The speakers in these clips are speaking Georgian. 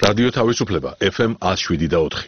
რადიო თავისუფლება FM 107.4.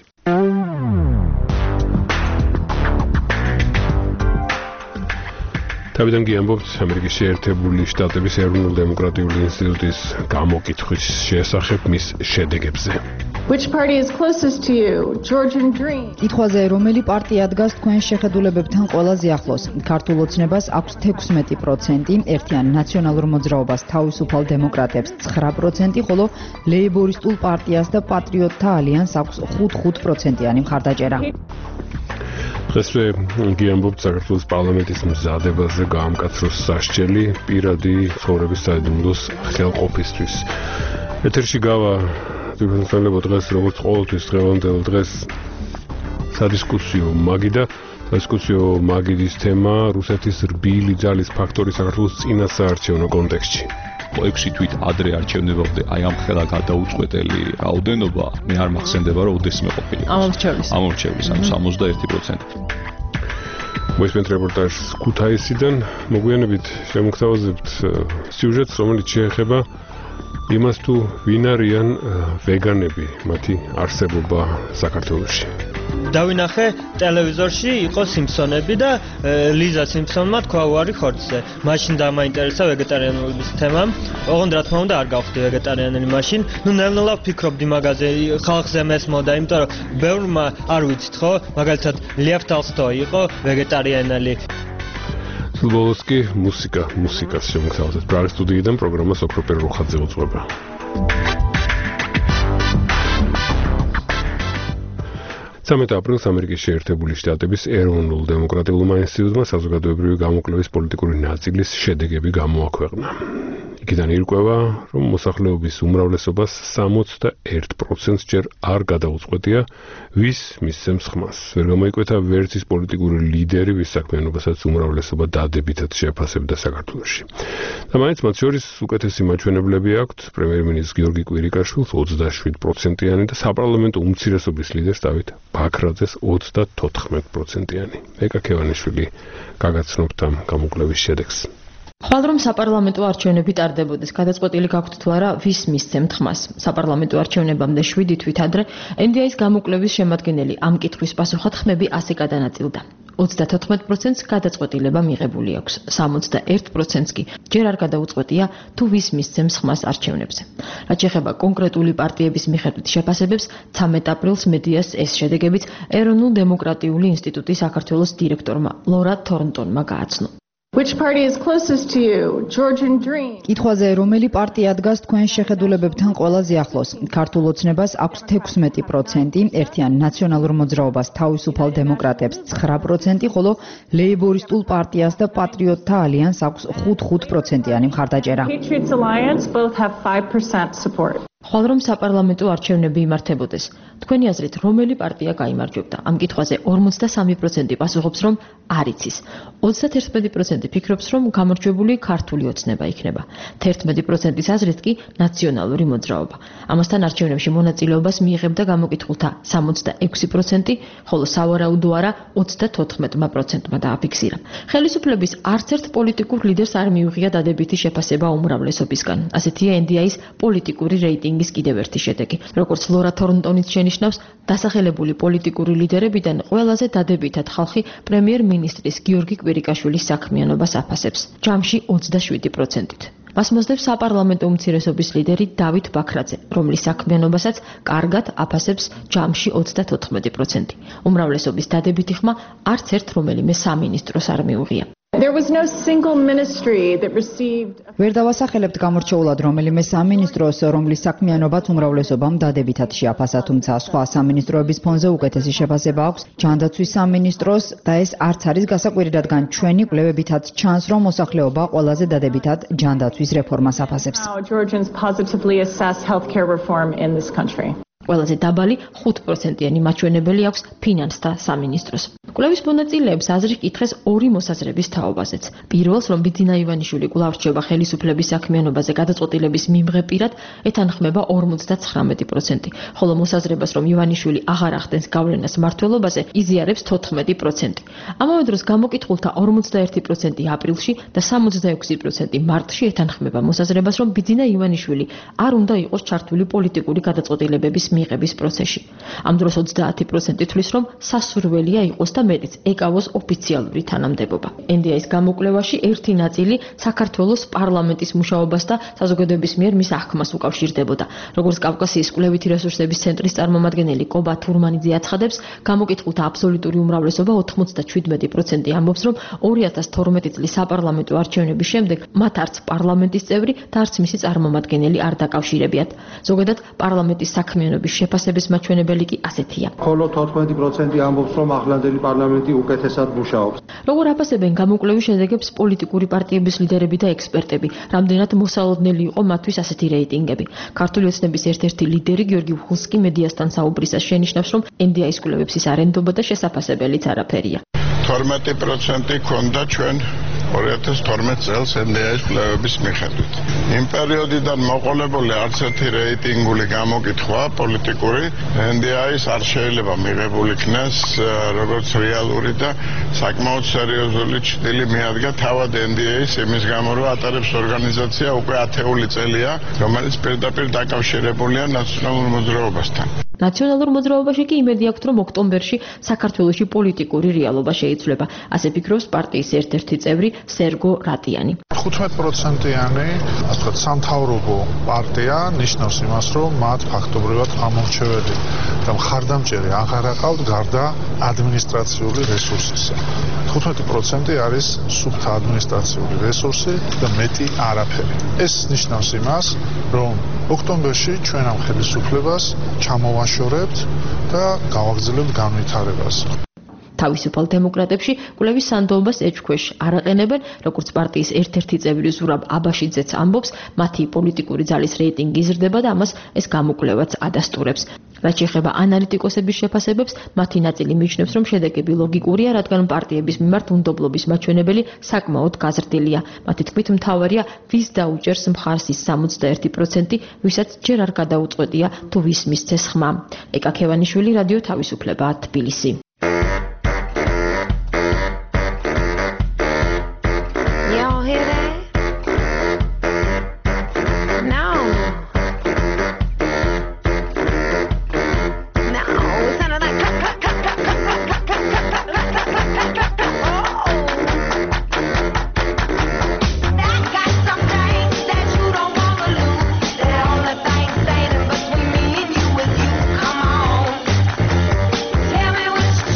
თავიდან გიამბობთ ამერიკის შეერთებული შტატების ეროვნულ დემოკრატიული ინსტიტუტის გამოკითხვის შესახებ მის შედეგებზე. Which party is closest to you? Georgian Dream. კითხვაზე რომელი პარტია დგას თქვენ შეხედულებებთან ყველაზე ახლოს? ქართულ ოცნებას აქვს 16%, ერთიან ნაციონალურ მოძრაობას თავისუფალ დემოკრატებს 9%, ხოლო ლეიბორისტულ პარტიას და პატრიოტთა ალიანსს აქვს 5%-იანი მხარდაჭერა. დღესვე გიამბობთ საქართველოს პარლამენტის მზადებაზე გაამკაცროს სასჯელი პირადი ცხოვრების საიდუმლოს ხელყოფისთვის. ეთერში გავა თვითმფრინავ დღეს როგორც ყოველთვის დღევანდელ დღეს სადისკუსიო მაგიდის თემა რუსეთის რბილი ძალის ფაქტორი საქართველოს წინასაარჩევნო კონტექსტში. 6 თვით ადრე არჩევნებამდე აი ამ ხელა გადაუწყვეტელი რაოდენობა მე არ მახსენდება რომ ოდესმე ყოფილიყო. ამომრჩევლის 61%. მოისმენთ რეპორტაჟს ქუთაისიდან მოგვიანებით შემოგთავაზებთ სიუჟეტს რომელიც შეეხება იმას თუ ვინ არიან ვეგანები მათი არსებობა საქართველოში. დავინახე ტელევიზორში იყო სიმფსონები და ლიზა სიმფსონმა თქვა უარი ხორცზე. მაშინ დამაინტერესა ვეგეტარიანობის თემა. ოღონდ რა თქმა უნდა არ გავხდი ვეგეტარიანელი მაშინ. ნელა ვფიქრობდი მაგაზე ხალხზე მესმოდა, იმიტომ რომ ბევრმა არ ვიცით ხო, მაგალითად ლევ ტოლსტოი იყო ვეგეტარიანელი. ბოლოს კი მუსიკას შემოგთავაზებთ. პრაღის სტუდიიდან პროგრამას ოქროპერ რუხაძე უძღვება. 13 აპრილს ამერიკის შეერთებული შტატების ეროვნულ დემოკრატიულმა ინსტიტუტმა საზოგადოებრივი გამოკვლევის პოლიტიკური ნაწილის შედეგები გამოაქვეყნა. იქიდან ირკვევა, რომ მოსახლეობის უმრავლესობას 61%-ს ჯერ არ გადაუწყვეტია, ვის მისცემს ხმას. ვერ გამოიკვეთა ვერც ის პოლიტიკური ლიდერი, ვის საქმიანობასაც უმრავლესობა დადებითად შეაფასებდა საქართველოში. და მაინც მათ შორის უკეთესი მაჩვენებლები აქვთ პრემიერ-მინისტრ გიორგი კვირიკაშვილს 27%-იანი და საპარლამენტო უმცირესობის ლიდერს დავით ბაქრაძეს 34%-იანი. ეკა ქევანიშვილი გაგაცნობთ ამ გამოკვლევის შედეგს. ხვალ რომ საპარლამენტო არჩევნები ტარდებოდეს, გადაწყვეტილი გაქვთ თუ არა ვის მისცემთ ხმას. საპარლამენტო არჩევნებამდე 7 თვით ადრე NDI-ის გამოკვლევის შემადგენელი ამ კითხვის პასუხად ხმები ასე გადანაწილდა. 34%-ს გადაწყვეტილება მიღებული აქვს, 61%-ს კი ჯერ არ გადაუწყვეტია თუ ვის მისცემს ხმას არჩევნებზე. რაც შეეხება კონკრეტული პარტიების მიხედვით შეფასებებს, 13 აპრილს მედიას ეს შედეგებიც ეროვნულ დემოკრატიული ინსტიტუტის საქართველოს დირექტორმა ლორა თორნტონმა გააცნო. Which party is closest to you? Georgian Dream. კითხვაზე რომელი პარტია დგას თქვენ შეხედულებებთან ყველაზე ახლოს? ქართულ ოცნებას აქვს 16%, ერთიან ნაციონალურ მოძრაობას თავისუფალ დემოკრატებს 9%, ხოლო ლეიბორისტულ პარტიას და პატრიოტთა ალიანსს აქვს 5%-იანი მხარდაჭერა. Patriots Alliance both have 5% support. ხვალ რომ საპარლამენტო არჩევნები იმართებოდეს, თქვენი აზრით რომელი პარტია გაიმარჯვებდა? ამ კითხვაზე 43% პასუხობს რომ არ იცის. 31% ფიქრობს რომ გამარჯვებული ქართული ოცნება იქნება. 11%-ის აზრით კი ნაციონალური მოძრაობა. ამასთან არჩევნებში მონაწილეობას მიიღებდა გამოკითხულთა 66%, ხოლო სავარაუდო არა 34%-მა დააფიქსირა. ხელისუფლების არც ერთ პოლიტიკურ ლიდერს არ მიუღია დადებითი შეფასება უმრავლესობისგან. ასეთია NDI-ის პოლიტიკური რეიტინგის კიდევ ერთი შედეგი. როგორც ლორა თორნტონიც შენიშნავს, დასახელებული პოლიტიკური ლიდერებიდან ყველაზე დადებითად ხალხი პრემიერ-მინისტრის გიორგი კვირიკაშვილის საქმიანობას აფასებს, ჯამში 27%-ით. მას მოსდევს საპარლამენტო უმცირესობის ლიდერი დავით ბაქრაძე, რომლის საქმიანობასაც კარგად აფასებს ჯამში 34%. უმრავლესობის დადებითი ხმა არც ერთ რომელიმე სამინისტროს არ მიუღია. There was no single ministry that received. ვერ დავასახელებთ გამორჩეულად რომელიმე სამინისტროს, რომლის საქმიანობაც უმრავლესობამ დადებითად შეაფასა, თუმცა სხვა სამინისტროების ფონზე უკეთესი შეფასება აქვს ჯანდაცვის სამინისტროს და ეს არც არის გასაკვირი, რადგან ჩვენი კვლევებითაც ჩანს, რომ მოსახლეობა ყველაზე დადებითად ჯანდაცვის რეფორმას აფასებს. Georgians positively assess healthcare reform in this country. ყველაზე დაბალი 5%-იანი მაჩვენებელი აქვს ფინანსთა სამინისტროს. კვლევის მონაწილეებს აზრი კითხეს ორი მოსაზრების თაობაზეც. პირველს, რომ ბიძინა ივანიშვილი კვლავ რჩება ხელისუფლების საქმიანობაზე გადაწყვეტილების მიმღებირად, ეთანხმება 59%, ხოლო მოსაზრებას, რომ ივანიშვილი აღარ ახდენს გავლენას მმართველობაზე, იზიარებს 14%. ამავე დროს გამოკითხულთა 51% აპრილში და 66% მარტში ეთანხმება მოსაზრებას, რომ ბიძინა ივანიშვილი არ უნდა იყოს ჩართული პოლიტიკური გადაწყვეტილებების მიღების პროცესში. ამ დროს 30% თვლის, რომ სასურველია იყოს და მეტიც ეკავოს ოფიციალური თანამდებობა. NDI-ის გამოკვლევაში ერთი ნაწილი საქართველოს პარლამენტის მუშაობას და საზოგადოების მიერ მის აღქმას უკავშირდებოდა. როგორც კავკასიის კვლევითი რესურსების ცენტრის წარმომადგენელი კობა თურმანიძე აცხადებს, გამოკითხულთა აბსოლუტური უმრავლესობა 97% ამბობს, რომ 2012 წლის საპარლამენტო არჩევნების შემდეგ მათ არც პარლამენტის წევრი და არც მისი წარმომადგენელი არ დაკავშირებიათ. ზოგადად პარლამენტის საქმიანობის შეფასების მაჩვენებელი კი ასეთია. ხოლო 14% ამბობს, რომ ახლანდელი პარლამენტი უკეთესად მუშაობს. როგორ აფასებენ გამოკვლევის შედეგებს პოლიტიკური პარტიების ლიდერები და ექსპერტები? რამდენად მოსალოდნელი იყო მათთვის ასეთი რეიტინგები? ქართული ოცნების ერთ-ერთი ლიდერი გიორგი ვხუსკი მედიასთან საუბრისას შენიშნავს, რომ NDI-ის კვლევებს ის არ ენდობა და შესაფასებელიც არაფერია. 12% ქონდა ჩვენ 2012 წელს NDI-ის კვლევების მიხედვით. იმ პერიოდიდან მოყოლებული არც ერთი რეიტინგული გამოკითხვა პოლიტიკური NDI-ის არ შეიძლება მიღებული იქნას როგორც რეალური და საკმაოდ სერიოზული ჭრილი მიადგა თავად NDI-ის იმის გამო, რომ ატარებს ორგანიზაცია უკვე 10 წელია, რომელიც პირდაპირ დაკავშირებულია ნაციონალურ მოძრაობასთან. ნაციონალურ მოძრაობაში კი იმედი აქვთ, რომ ოქტომბერში საქართველოში პოლიტიკური რეალობა შეიცვლება. ასე ფიქრობს პარტიის ერთ-ერთი წევრი სერგო რატიანი. 15%-იანი, ასე ვთქვათ, სამთავრობო პარტია ნიშნავს იმას, რომ მათ ფაქტობრივად ამორჩეველი და მხარდამჭერი აღარ აყავთ გარდა ადმინისტრაციული რესურსისა. 15% არის სუფთა ადმინისტრაციული რესურსი და მეტი არაფერი. ეს ნიშნავს იმას, რომ ოქტომბერში ჩვენ ამ ხელისუფლებას ჩამოვაშორებთ და გავაგრძელებთ განვითარებას. თავისუფალ დემოკრატებში კვლევის სანდოობას ეჭქვეშ არ აყენებენ, როგორც პარტიის ერთ-ერთი წევრი ზურაბ აბაშიძეც ამბობს, მათი პოლიტიკური ძალის რეიტინგი იზრდება და ამას ეს გამოკვლევაც ადასტურებს. რაც შეეხება ანალიტიკოსების შეფასებებს, მათი ნაწილი მიიჩნევს, რომ შედეგები ლოგიკურია, რადგან პარტიების მიმართ უნდობლობის მაჩვენებელი საკმაოდ გაზრდილია. მათი თქმით, მთავარია ვის დაუჭერს მხარს ის 61%, ვისაც ჯერ არ გადაუწყვეტია თუ ვის მისცეს ხმა. ეკა ქევანიშვილი, რადიო თავისუფლება, თბილისი. Tell me which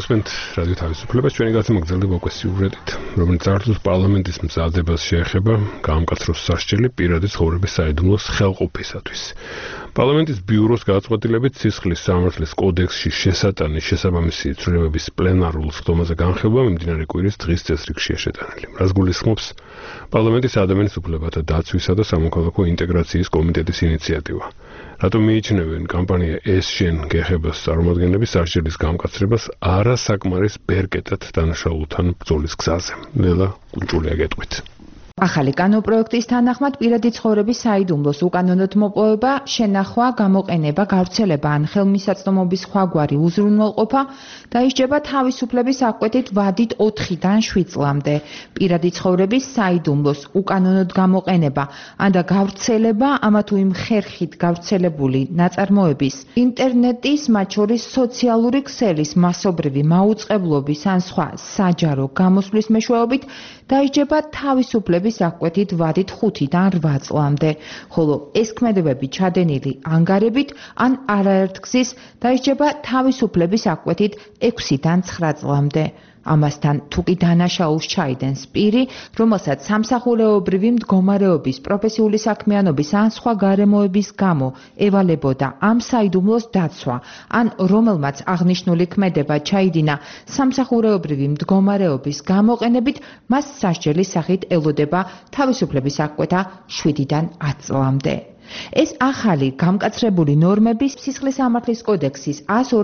მოგესმენთ რადიო თავისუფლებას, ჩვენი გაცემა გრძელდება უკვე სიუჟეტით, რომელიც წარსულს პარლამენტის მზადებას შეეხება გაამკაცროს სასჯელი პირადი ცხოვრების საიდუმლოს ხელყოფისათვის. პარლამენტის ბიუროს გადაწყვეტილებით სისხლის სამართლის კოდექსში შესატანის შესაბამისი ცვლილებების პლენარულ სხდომაზე განხილვა მიმდინარე კვირის დღის წესრიგშია შეტანილი. რაც გულისხმობს პარლამენტის ადამიანის უფლებათა დაცვისა და სამოქალაქო ინტეგრაციის კომიტეტის ინიციატივა. რატომ მიიჩნევენ კამპანია ეს-შენ გეხებას წარმომადგენლების სასჯელის გამკაცრებას არასაკმარის ბერკეტად დანაშაულთან ბრძოლის გზაზე. ლელა კუნჭულია გეტყვით. ახალი კანონპროექტის თანახმად პირადი ცხოვრების საიდუმლოს უკანონოდ მოპოვება, შენახვა, გამოყენება, გავრცელება ან ხელმისაწვდომობის სხვაგვარი უზრუნველყოფა დაისჯება თავისუფლების აღკვეთით ვადით 4-დან 7 წლამდე. პირადი ცხოვრების საიდუმლოს უკანონოდ გამოყენება ან და გავრცელება ამა თუ იმ ხერხით გავრცელებული ნაწარმოების, ინტერნეტის, მათ შორის სოციალური ქსელის მასობრივი მაუწყებლობის ან სხვა საჯარო გამოსვლის მეშვეობით დაისჯება თავისუფლების აღკვეთით ვადით 5-დან 8 წლამდე, ხოლო ეს ქმედებები ჩადენილი ანგარებით ან არაერთგზის დაისჯება თავისუფლების აღკვეთით 6-დან 9 წლამდე. ამასთან თუ კი დანაშაულს ჩაიდენს პირი, რომელსაც სამსახურეობრივი მდგომარეობის, პროფესიული საქმიანობის ან სხვა გარემოების გამო ევალებოდა ამ საიდუმლოს დაცვა, ან რომელმაც აღნიშნული ქმედება ჩაიდინა სამსახურეობრივი მდგომარეობის გამოყენებით, მას სასჯელის სახით ელოდება თავისუფლების აღკვეთა 7-დან 10 წლამდე. ეს ახალი გამკაცრებული ნორმები სისხლის სამართლის კოდექსის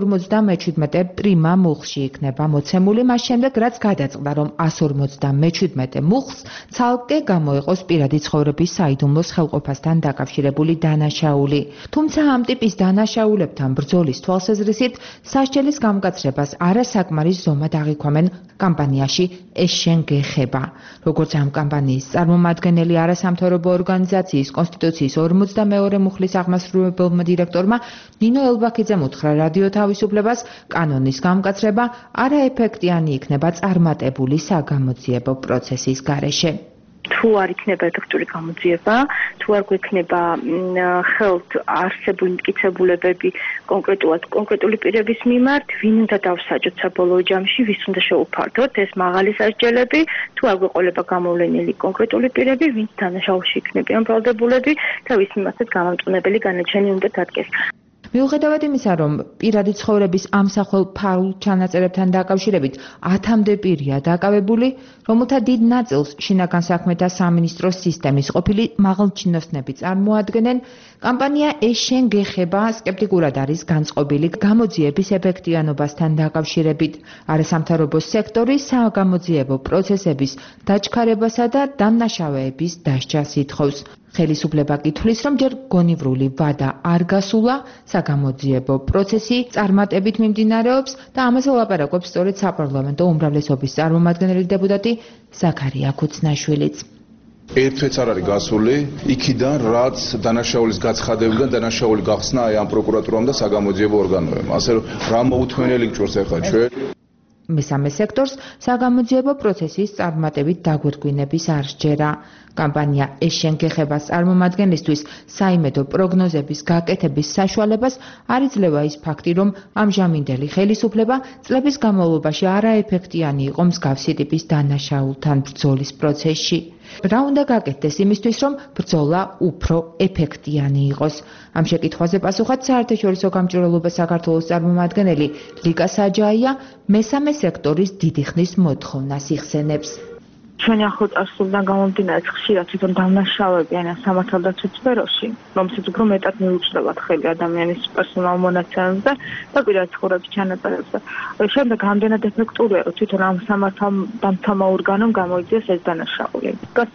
157 პრიმა მუხლში იქნება მოცემული მას შემდეგ, რაც გადაწყდა, რომ 157 მუხლს ცალკე გამოიყოს პირადი ცხოვრების საიდუმლოს ხელყოფასთან დაკავშირებული დანაშაული. თუმცა ამ ტიპის დანაშაულებთან ბრძოლის თვალსაზრისით სასჯელის გამკაცრებას არასაკმარის ზომად აღიქვამენ კამპანიაში ეს-შენ გეხება. როგორც ამ კამპანიის წარმომადგენელი არასამთავრობო ორგანიზაციის კონსტიტუციის 42 მუხლის აღმასრულებელმა დირექტორმა ნინო ელბაქიძემ უთხრა რადიო თავისუფლებას, კანონის გამკაცრება არაეფექტიანი იქნება წარმატებული საგამოძიებო პროცესის გარეშე. თუ არ იქნება ეფექტური გამოძიება, თუ არ გვექნება ხელთ არსებული მტკიცებულებები კონკრეტული პირების მიმართ, ვინ უნდა დავსაჯოთ საბოლოო ჯამში, ვის უნდა შეუფარდოთ, ეს მაღალი სასჯელები, თუ არ გვეყოლება გამოვლენილი კონკრეტული პირები, ვინც დანაშაულში იქნებიან ბრალდებულები და ვის მიმართაც გამამტყუნებელი განაჩენი უნდა დადგეს. მიუხედავად იმისა, რომ პირადი ცხოვრების ამსახველ ფარულ ჩანაწერებთან დაკავშირებით 10-მდე პირია დაკავებული, რომელთა დიდ ნაწილს შინაგან საქმეთა სამინისტროს სისტემის ყოფილი მაღალჩინოსნები წარმოადგენენ, კამპანია ეს-შენ გეხება სკეპტიკურად არის განწყობილი გამოძიების ეფექტიანობასთან დაკავშირებით. არასამთავრობო სექტორი საგამოძიებო პროცესების დაჩქარებასა და დამნაშავეების დასჯას ითხოვს. ხელისუფლება კითხვის, რომ ჯერ გონივრული ვადა არ გასულა, საგამოძიებო პროცესი წარმატებით მიმდინარეობს და ამაზე ლაპარაკობს სწორედ საპარლამენტო უმრავლესობის წარმომადგენელი დეპუტატი ზაქარია ქუცნაშვილიც. ერთვეც არ არის გასული, იქიდან რაც დანაშაულის გაცხადებიდან დანაშაული გახსნა აი ამ პროკურატურამ და საგამოძიებო ორგანოებმა. ასე რომ რა მოუთმენელი გჭირს ახლა ჩვენ? მესამე სექტორს საგამოძიებო პროცესის წარმატებით დაგვირგვინების არ სჯერა. კამპანია ეს-შენ გეხებას წარმომადგენლისთვის საიმედო პროგნოზების გაკეთების საშუალებას არ იძლევა ის ფაქტი, რომ ამჟამინდელი ხელისუფლება წლების განმავლობაში არაეფექტიანი იყო მსგავსი ტიპის დანაშაულთან ბრძოლის პროცესში. რა უნდა გაკეთდეს იმისთვის, რომ ბრძოლა უფრო ეფექტიანი იყოს? ამ შეკითხვაზე პასუხად საერთაშორისო გამჭვირვალობა საქართველოს წარმომადგენელი ლიკა საჯაია მესამე სექტორის დიდი ხნის მოთხოვნას იხსენებს. ჩვენი ახლო წარსულიდან გამომდინარე ხშირად თვითონ დამნაშავეები ან სამართალდაცვით სფეროში, რომელსაც უფრო მეტად მიუწვდათ ხელი ადამიანის პერსონალ მონაცემებზე და პირადი ცხოვრების ჩანაწერებზე. შემდეგ რამდენად ეფექტურია, რომ თვითონ ამ სამართალდამცავ ორგანომ გამოიძიეს ეს დანაშაული.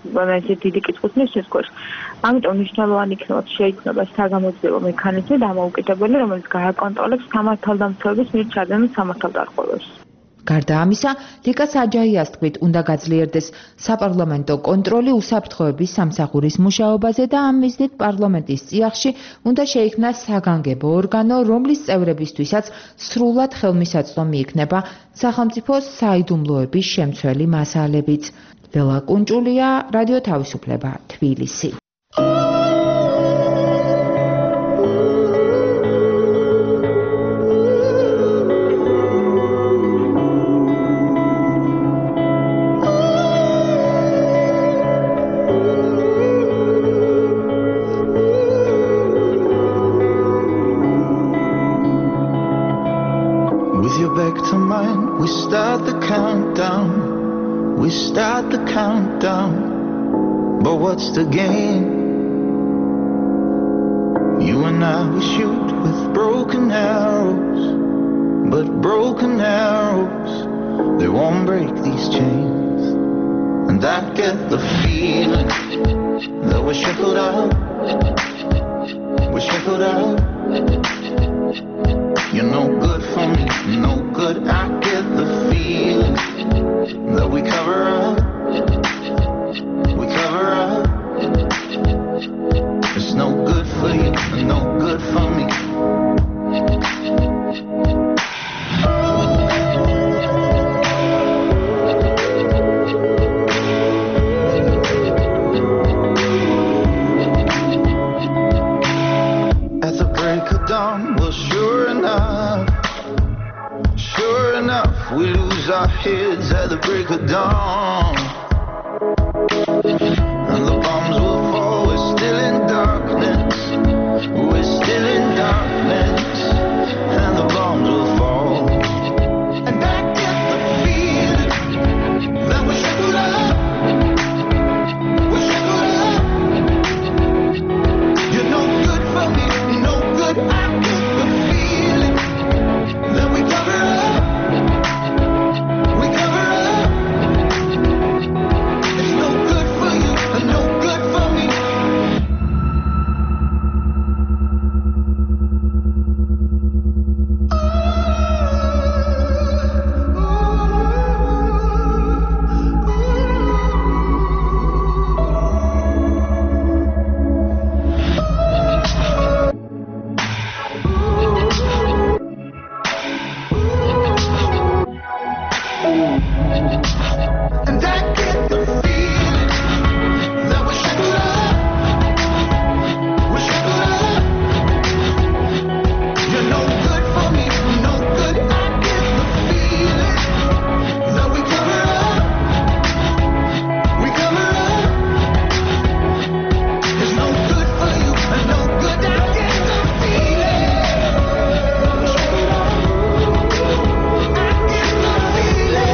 ეს დიდი კითხვის ნიშნის ქვეშ. ამიტომ მნიშვნელოვანი იქნება შეიქმნება საგამოძიებო მექანიზმი დამოუკიდებელი, რომელიც გააკონტროლებს სამართალდამცავების მიერ ჩადენილ სამართალდარღვევებს. გარდა ამისა, ლიკა საჯაიას თქმით, უნდა გაძლიერდეს საპარლამენტო კონტროლი უსაფრთხოების სამსახურის მუშაობაზე და ამ მიზნით პარლამენტის წიაღში უნდა შეიქმნას საგანგებო ორგანო, რომლის წევრებისთვისაც სრულად ხელმისაწვდომი იქნება სახელმწიფოს საიდუმლოების შემცველი მასალებიც. ლელა კუნჭულია, რადიო თავისუფლება, თბილისი. back to mine. We start the countdown. We start the countdown. But what's the game? You and I, we shoot with broken arrows. But broken arrows, they won't break these chains. And I get the feeling that we're shackled out. We're shackled out. You're no good for me, no good. I get the feeling that we cover up. We cover up. It's no good for you, no good for me. Well, sure enough, we lose our heads at the break of dawn. And the bombs will fall, we're still in darkness. We're still in darkness. And the bombs will fall. And I get the feeling that we're shackled up. We're shackled up. You're no good for me, no good. I get the feeling that we cover up. We cover up. It's no good for you and no good for me. And I get the feeling that we're shackled up. We're shackled up. You're no good for me, no good. I get the feeling that we cover up. We cover up. It's no good for you and no good. I get the feeling. I get the feeling.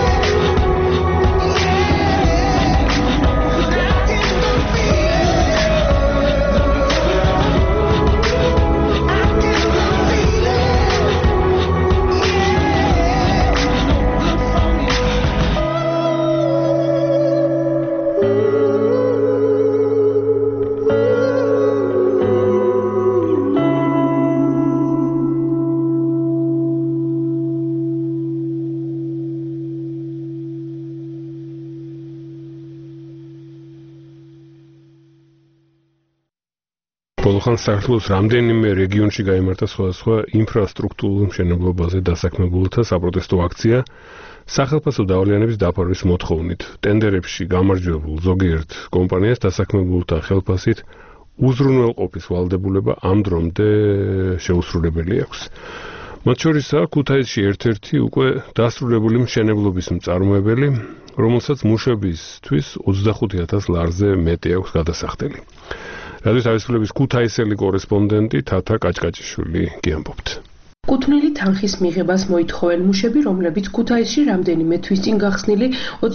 ბოლოხან საქართველოს რამდენიმე რეგიონში გაიმართა სხვადასხვა ინფრასტრუქტურულ მშენებლობაზე დასაქმებულთა საპროტესტო აქცია სახელმწიფო დავალიანების დაფარვის მოთხოვნით. ტენდერებში გამარჯვებულ ზოგიერთ კომპანიას დასაქმებულთა ხელფასით უზრუნველყოფის ვალდებულება ამ დრომდე შეუსრულებელი აქვს. მათ შორისაა ქუთაისში ერთ-ერთი უკვე დასრულებული მშენებლობის მწარმოებელი, რომელსაც მუშებისთვის 25,000 ლარზე მეტი აქვს გადასახდელი. რადიო თავისუფლების ქუთაისელი კორესპონდენტი თათა კაჭკაჭიშვილი გიამბობთ. კუთვნილი თანხის მიღებას მოითხოვენ მუშები, რომლებიც ქუთაისში რამდენიმე თვის წინ გახსნილი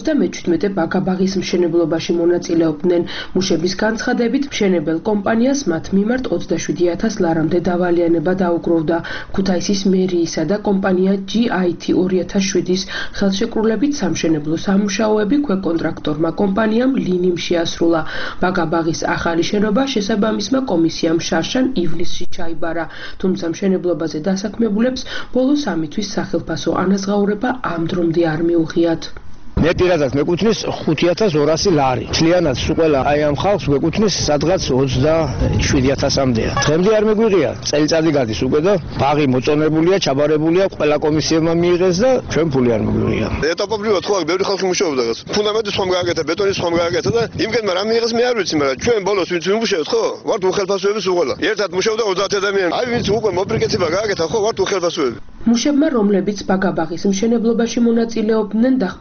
37 ბაგაბაღის მშენებლობაში მონაწილეობდნენ. მუშების განცხადებით, მშენებელ კომპანიას მათ მიმართ 27,000 ლარამდე დავალიანება დაუგროვდა. ქუთაისის მერიისა და კომპანია GIT 2007-ის ხელშეკრულებით სამშენებლო სამუშაოები ქვეკონტრაქტორმა კომპანიამ ლინიმ შეასრულა. ბაგაბაღის ახალი შენობა შესაბამისმა კომისიამ შარშან ივლისში ჩაიბარა, თუმცა მშენებლობაზე დასაქმებულებს ბოლო 3 თვის სახელფასო ანაზღაურება ამ დრომდე არ მიუღიათ. მე პირადად მეკუთვნის 5,200 ლარი. მთლიანად ყველა აი ამ ხალხს მეკუთვნის სადღაც 27,000-მდეა. დღემდე არ მეგვიღია. წელიწადი გადის უკვე და ბაღი მოწონებულია, ჩაბარებულია, ყველა კომისიებმა მიიღეს და ჩვენ ფული არ მეგვიღია. ეტაპობრივად ხო აქ ბევრი ხალხი მუშაობდა რაღაც. ფუნდამენტი ხომ გააკეთა, ბეტონის ხომ გააკეთა და იმგენმა რა მიიღეს მე არ ვიცი, მაგრამ ჩვენ ბოლოს ვინც ვიმუშავეთ ხო? ვართ უხელფასოების უყოლა. ერთად მუშაობდა 30 ადამიანი. აი ვინც უკვე მოპრიკეთება გააკეთა ხო? ვართ უხელფასოები. მუშებმა, რომლებიც ბაგაბაღის მშენებლობაში მონაწილეობდნენ, დახმარებისთვის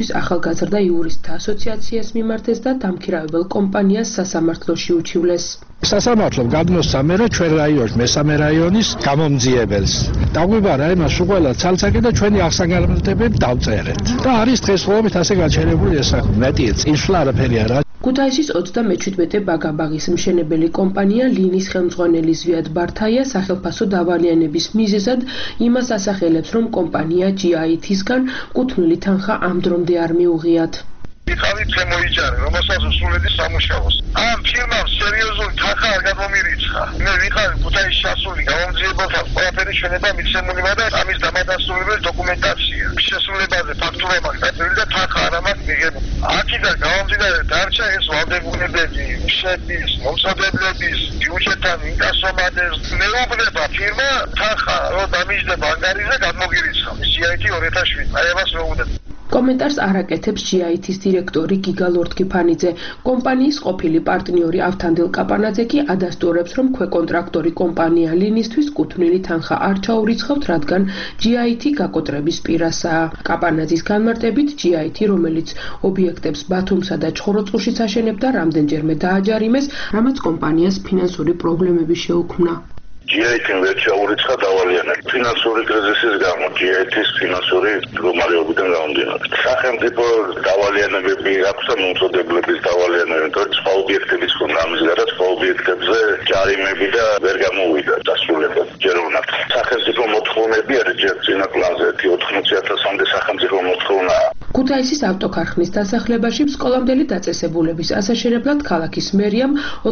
ლინისთვის ახალგაზრდა იურისტთა ასოციაციას მიმართეს და დამქირავებელ კომპანიას სასამართლოში უჩივლეს. სასამართლომ გადმოსცა მე რომ ჩვენ რაიონში მესამე რაიონის გამომძიებელს დაგვიბარა იმას უყველა ცალცაკი და ჩვენი აღსაგანმანათლებლები დავწერეთ და არის დღესდღეობით ასე გაჩერებული ეს საქმე მეტი წინსვლა არაფერი არა. ქუთაისის 37 ბაგაბაღის მშენებელი კომპანია ლინის ხელმძღვანელი ზვიად ბართაია სახელფასო დავალიანების მიზეზად იმას ასახელებს, რომ კომპანია GIT-სგან კუთვნილი თანხა ამ დრომდე არ მიუღიათ. იყავით შემოიჭარე, რომელსაც უსულედი სამუშაოს. ამ ფირმამ სერიოზული თანხა არ გამომირიცხა. მე ვიყავი ქუთაისში ჩასული გამომძიებელთა ყველაფერი შენება მიცემული და ამის დამადასტურებელი დოკუმენტაცია. შესრულებაზე ფაქტურა მაქვს დაწერილი და თანხა არ მაქვს მიღებული. აქედან გამომდინარე დარჩა ეს ვალდებულებები, შეთის, მომსადებლების, ბიუჯეტთან ინკასომადეს. მეუბნება ფირმა თანხა რომ დამიჯდება ანგარიზე გადმოგირიცხა. GIT 2007. აი ამას მეუბნებ. კომენტარს არ აკეთებს GIT-ის დირექტორი გიგა ლორთქიფანიძე. კომპანიის ყოფილი პარტნიორი ავთანდილ კაპანაძე კი ადასტურებს, რომ ქვეკონტრაქტორი კომპანია ლინისთვის კუთვნილი თანხა არ ჩაურიცხავთ, რადგან GIT გაკოტრების პირასაა. კაპანაძის განმარტებით GIT, რომელიც ობიექტებს ბათუმსა და ჩხოროწყუშიც აშენებდა, რამდენჯერმე დააჯარიმეს, რამაც კომპანიას ფინანსური პრობლემები შეუქმნა. GIT-ს ვერ ჩაურიცხა დავალიანები. ფინანსური კრიზისის გამო GIT-ის ფინანსური მდგომარეობიდან გამომდინარე. სახელმწიფო დავალიანებები აქვს და მომსადებლების დავალიანებები, თორემ სხვა ობიექტების ქონა ამის გარდა სხვა ობიექტებზე ჯარიმები და ვერ გამოვიდა დასრულებად ჯერ უნდათ. სახელმწიფო მოთხოვნები არის ჯერ წინა პლანზე 80,000-მდე სახელმწიფო მოთხოვნაა. ქუთაისის ავტოქარხნის დასახლებაში სკოლამდელი დაწესებულების ასაშენებლად ქალაქის მერიამ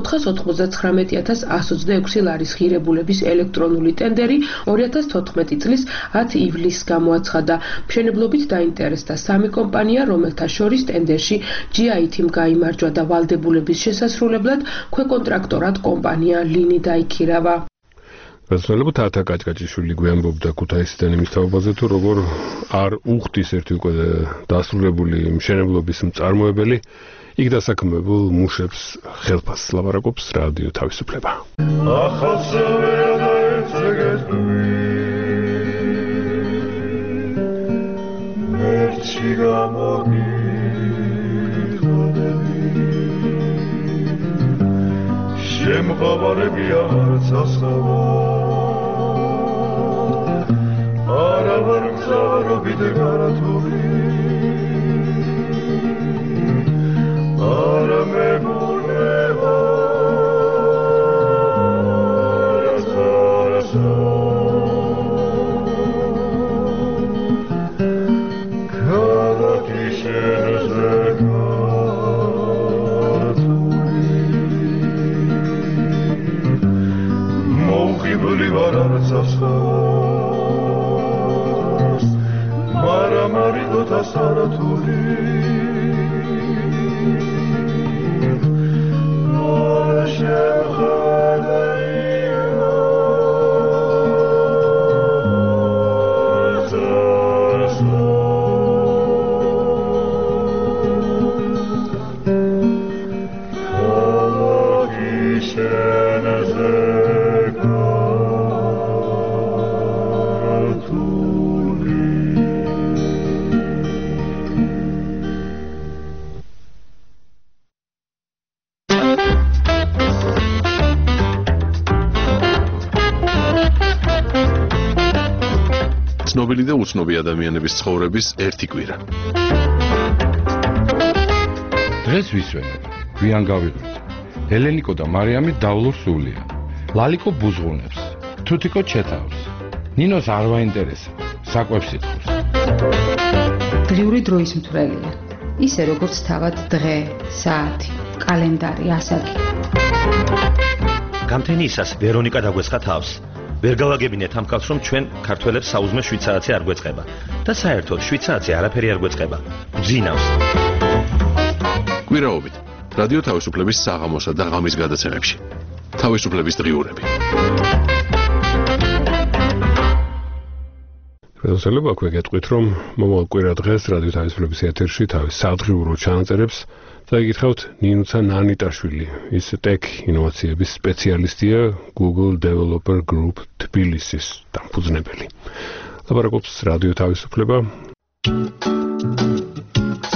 499,126 ლარის ღირებულების ელექტრონული ტენდერი 2014 წლის 10 ივლისს გამოაცხადა. მშენებლობით დაინტერესდა 3 კომპანია, რომელთა შორის ტენდერში GIT-მ გაიმარჯვა და ვალდებულების შესასრულებლად ქვეკონტრაქტორად კომპანია ლინი დაიქირავა. გასწორებთ ათა კაჭკაჭიშვილი გვიანბობდა ქუთაისიდან იმის თაობაზე, თუ როგორ არ უხდის ერთი უკვე დასრულებული მშენებლობის მწარმოებელი იქ დასაქმებულ მუშებს ხელფასს ლაპარაკობს რადიო თავისუფლება. შემღაბარები არც ასხავა არა ვარ მგზავრობით გარათული არა მეგონება ქალაქი შენზე მოუღიბლი ვარ არც ასხავს მარამარი დოთას არათული ცნობილი და უცნობი ადამიანების ცხოვრების ერთი კვირა. დღეს ვისვენებ, გვიან გავიღვით. ელენიკო და მარიამი დავლურ სულია. ლალიკო ბუზღუნებს, თუთიკო ჩეთავს. ნინოს არ ვაინტერესებს, საკვებს ითხოვს. დღიური დროის მთვრელია. ისე როგორც თავად დღე, საათი, კალენდარი, ასაკი. გამთენიისას ვერონიკა დაგვეცხა თავს. ვერ გავაგებინეთ ამ კაცს, რომ ჩვენ ქართველებს საუზმე 7 საათი არ გვეწყება და საერთოდ 7 საათი არაფერი არ გვეწყება. გძინავს. კვირაობით რადიო თავისუფლების საღამოსა და ღამის გადაცემებში. თავისუფლების დღიურები. შესაძლოა აქვე გეტყვით, რომ მომავალ კვირა დღეს რადიო თავისუფლების ეთერში თავის სადღიურო ჩანაწერებს წაიკითხავთ ნინუცა ნანიტაშვილი. ის ტექ ინოვაციების სპეციალისტია Google Developer Group თბილისის დამფუძნებელი. ლაპარაკობს რადიო თავისუფლება.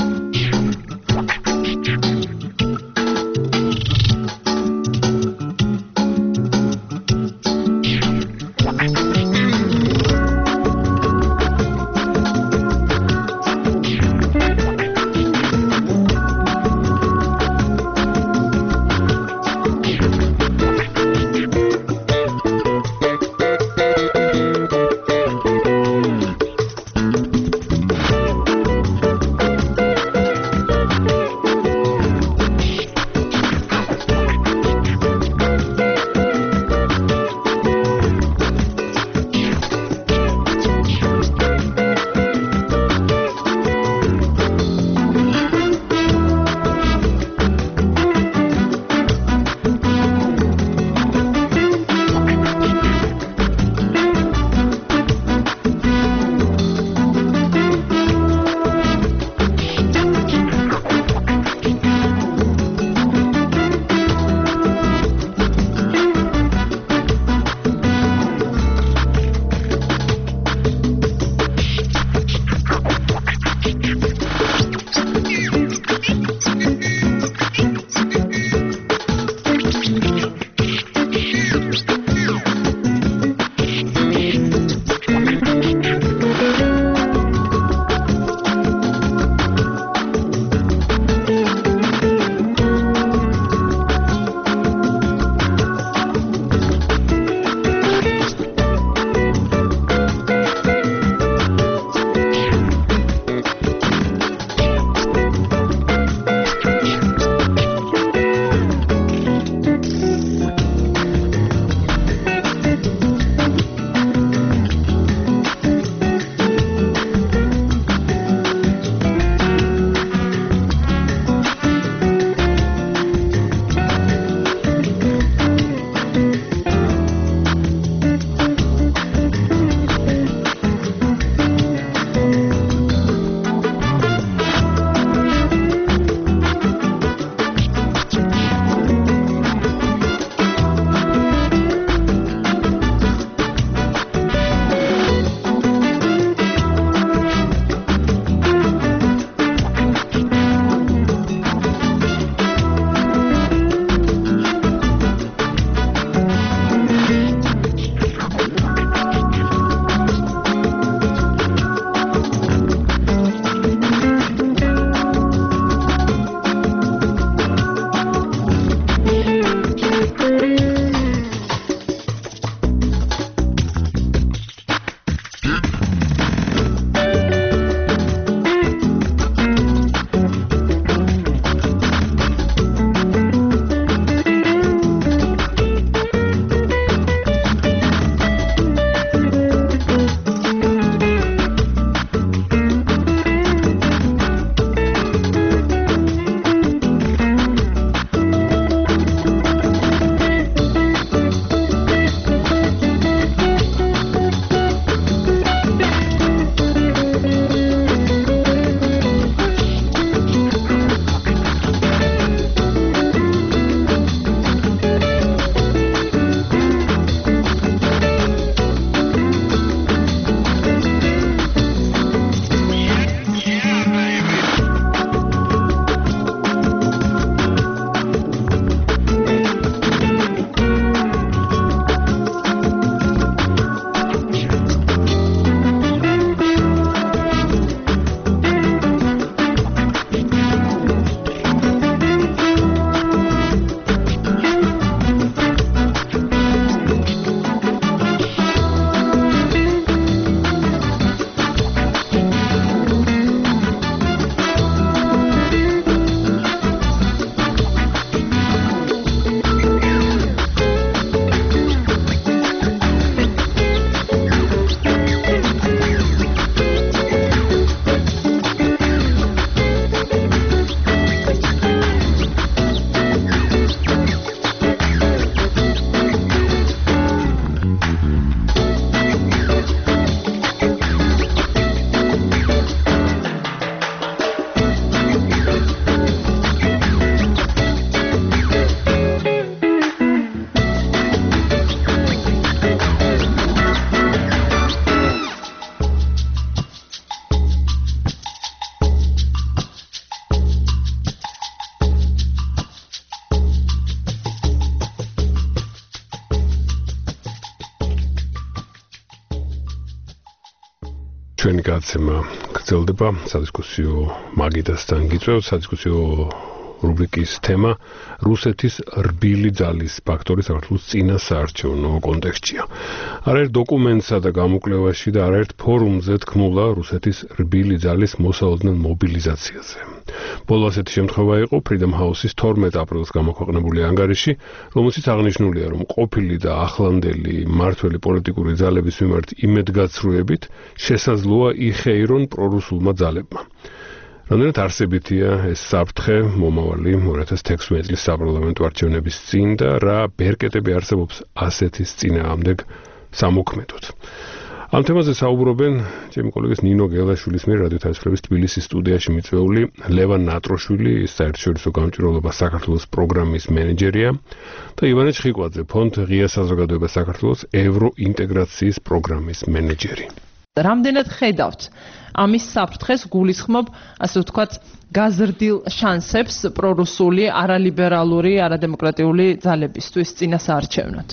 ჩვენი გადაცემა გრძელდება სადისკუსიო მაგიდასთან გიწევთ სადისკუსიო რუბრიკის თემა რუსეთის რბილი ძალის ფაქტორი საქართველოს წინა საარჩევნო კონტექსტშია. არაერთ დოკუმენტსა და გამოკვლევაში და არაერთ ფორუმზე თქმულა რუსეთის რბილი ძალის მოსალოდნელ მობილიზაციაზე. ბოლო ასეთი შემთხვევა იყო Freedom House-ის 12 აპრილს გამოქვეყნებული ანგარიში, რომელშიც აღნიშნულია, რომ ყოფილი და ახლანდელი მმართველი პოლიტიკური ძალების მიმართ იმედგაცრუებით შესაძლოა იხეირონ პრორუსულმა ძალებმა. Რამდენად არსებითია ეს საფრთხე მომავალი 2016 წლის საპარლამენტო არჩევნების წინ და რა ბერკეტები არსებობს ასეთის წინააღმდეგ სამოქმედოდ. ამ თემაზე საუბრობენ ჩემი კოლეგის ნინო გელაშვილის მიერ რადიო თავისუფლების თბილისის სტუდიაში მიწვეული ლევან ნატროშვილი, საერთაშორისო გამჭვირვალობა საქართველოს პროგრამის მენეჯერია და ივანე ჩხიკვაძე, ფონდ ღია საზოგადოება საქართველოს ევროინტეგრაციის პროგრამის მენეჯერი. რამდენად ხედავთ ამის საფრთხეს გულისხმობ, ასე ვთქვათ, გაზრდილ შანსებს პრორუსული, არალიბერალური, არადემოკრატიული ძალებისთვის წინასაარჩევნოდ?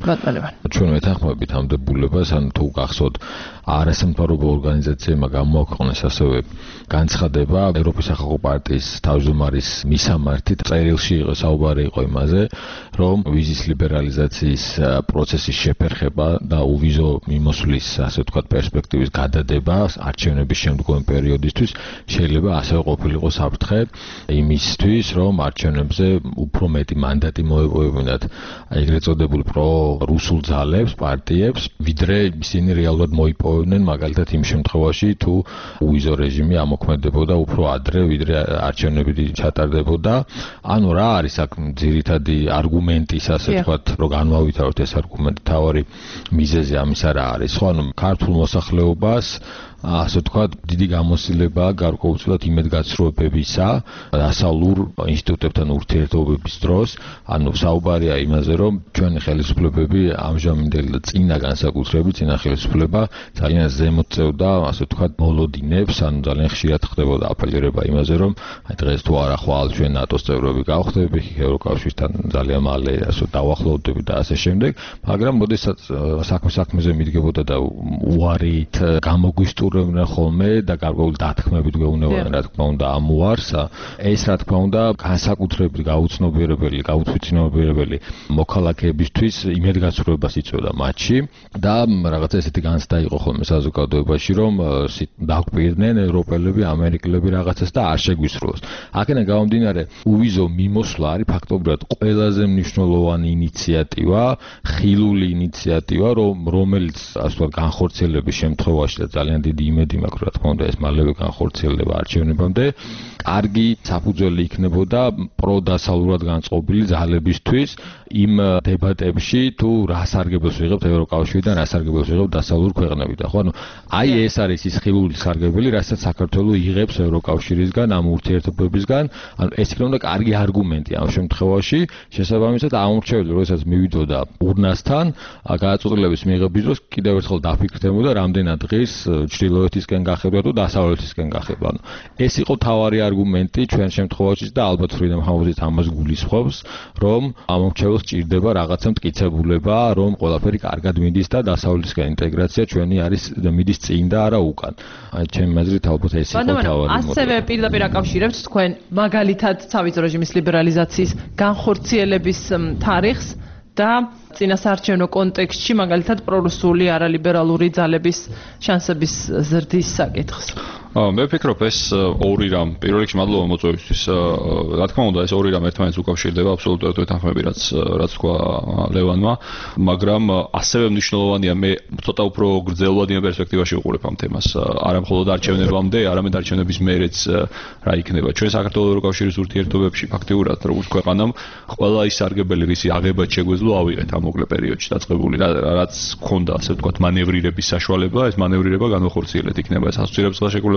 ჩვენ ვეთანხმებით ამ დებულებას, ან თუ გახსოვთ, არასამთავრობო ორგანიზაციებმა გამოაქვეყნეს ასევე განცხადება ევროპის სახალხო პარტიის თავმჯდომარის მისამართით წერილში საუბარი იყო იმაზე, რომ ვიზის ლიბერალიზაციის პროცესის შეფერხება და უვიზო მიმოსვლის, ასე ვთქვათ, პერსპექტივის გადადება არჩევნების შემდგომი პერიოდისთვის შეიძლება ასევე ყოფილიყო საფრთხე იმისთვის, რომ არჩევნებზე უფრო მეტი მანდატი მოეპოვებინათ ეგრეთ წოდებულ რუსულ ძალებს, პარტიებს, ვიდრე ისინი რეალურად მოიპოვებდნენ მაგალითად იმ შემთხვევაში, თუ უვიზო რეჟიმი ამოქმედებოდა უფრო ადრე, ვიდრე არჩევნები ჩატარდებოდა. ანუ რა არის აქ ძირითადი არგუმენტის, ასე ვთქვათ, რომ განვავითაროთ ეს არგუმენტი, თავარი მიზეზი ამისა რა არის? ხო, ანუ ქართულ მოსახლეობას ასე ვთქვათ, დიდი გამოცდილება გარკვეულწილად იმედგაცრუებებისა დასავლურ ინსტიტუტებთან ურთიერთობების დროს, ანუ საუბარია იმაზე, რომ ჩვენი ხელისუფლებები ამჟამინდელი და წინა განსაკუთრებით წინა ხელისუფლება ძალიან ზემოთ წევდა, ასე ვთქვათ, მოლოდინებს, ანუ ძალიან ხშირად ხდებოდა აპელირება იმაზე, რომ აი დღეს თუ არა ხვალ ჩვენ ნატოს წევრები გავხდები, ევროკავშირთან ძალიან მალე ასე დავახლოვდები და ასე შემდეგ, მაგრამ მოდესაც საქმეზე მიდგებოდა და უარით გამოგვისტურებდა ხოლმე და გარკვეულ დათქმებით გვეუბნებოდნენ, რა თქმა უნდა, ამ უარს, ეს რა თქმა უნდა განსაკუთრებით გაუცნობიერებელი, გაუთვითცნობიერებელი მოქალაქეებისთვის იმედგაცრუებას იწვევდა მათში და რაღაცა ესეთი განცდა იყო ხოლმე საზოგადოებაში, რომ დაგვპირდნენ ევროპელები, ამერიკელები რაღაცას და არ შეგვისრულოს. აქედან გამომდინარე, უვიზო მიმოსვლა არის ფაქტობრივად ყველაზე მნიშვნელოვანი ინიციატივა, ხილული ინიციატივა, რომელიც ასე ვთქვათ, განხორციელების შემთხვევაში და ძალიან დიდი იმედი მაქვს, რა თქმა უნდა, ეს მალევე განხორციელდება არჩევნებამდე. კარგი საფუძველი იქნებოდა პროდასავლურად განწყობილი ძალებისთვის იმ დებატებში, თუ რა სარგებელს ვიღებთ ევროკავშირიდან, რა სარგებელს ვიღებთ დასავლურ ქვეყნებიდან. ხო, ანუ აი ეს არის ის ხილული სარგებელი, რასაც საქართველო იღებს ევროკავშირისგან, ამ ურთიერთობებისგან. ანუ ეს იქნება კარგი არგუმენტი ამ შემთხვევაში, შესაბამისად ამორჩეველი, როდესაც მივიდოდა ურნასთან, გადაწყვეტილების მიღების დროს კიდევ ერთხელ დაფიქრდებოდა, რამდენად ღირს ჩრდილოეთისკენ გახედვა თუ დასავლეთისკენ გახედვა. ანუ ეს იყო თავარი არგუმენტი ჩვენ შემთხვევაში და ალბათ Freedom House-იც ამას გულისხმობს, რომ ამორჩეველს ჭირდება რაღაცა მტკიცებულება, რომ ყველაფერი კარგად მიდის და დასავლეთისკენ ინტეგრაცია ჩვენი არის მიდის წინ და არა უკან. აი ჩემი აზრით ალბათ ეს იყო თავარი. ასევე პირდაპირ აკავშირებთ თქვენ მაგალითად სავიზო რეჟიმის ლიბერალიზაციის განხორციელების თარიღს და წინასაარჩევნო კონტექსტში მაგალითად პრორუსული არალიბერალური ძალების შანსების ზრდის საკითხს. მე ვფიქრობ ეს ორი რამ, პირველ რიგში მადლობა მოწვევისთვის. რა თქმა უნდა, ეს ორი რამ ერთმანეთს უკავშირდება, აბსოლუტურად ვეთანხმები, რაც თქვა ლევანმა, მაგრამ ასევე მნიშვნელოვანია, მე ცოტა უფრო გრძელვადი პერსპექტივაში ვიყურებ ამ თემას. არა მხოლოდ არჩევნებამდე, არამედ არჩევნების მერეც რა იქნება. ჩვენ საქართველოს ევროკავშირის ურთიერთობებში ფაქტიურად როგორც ქვეყანამ ყველა ის სარგებელი, რისი აღებაც შეგვეძლო, ავიღეთ ამ მოკლე პერიოდში დაწყებული, რაც ქონდა, ასე ვთქვათ, მანევრირების საშუალება, ეს მანევრირება განახორციელეთ იქნება ეს ასოცირების ხელშეკრულება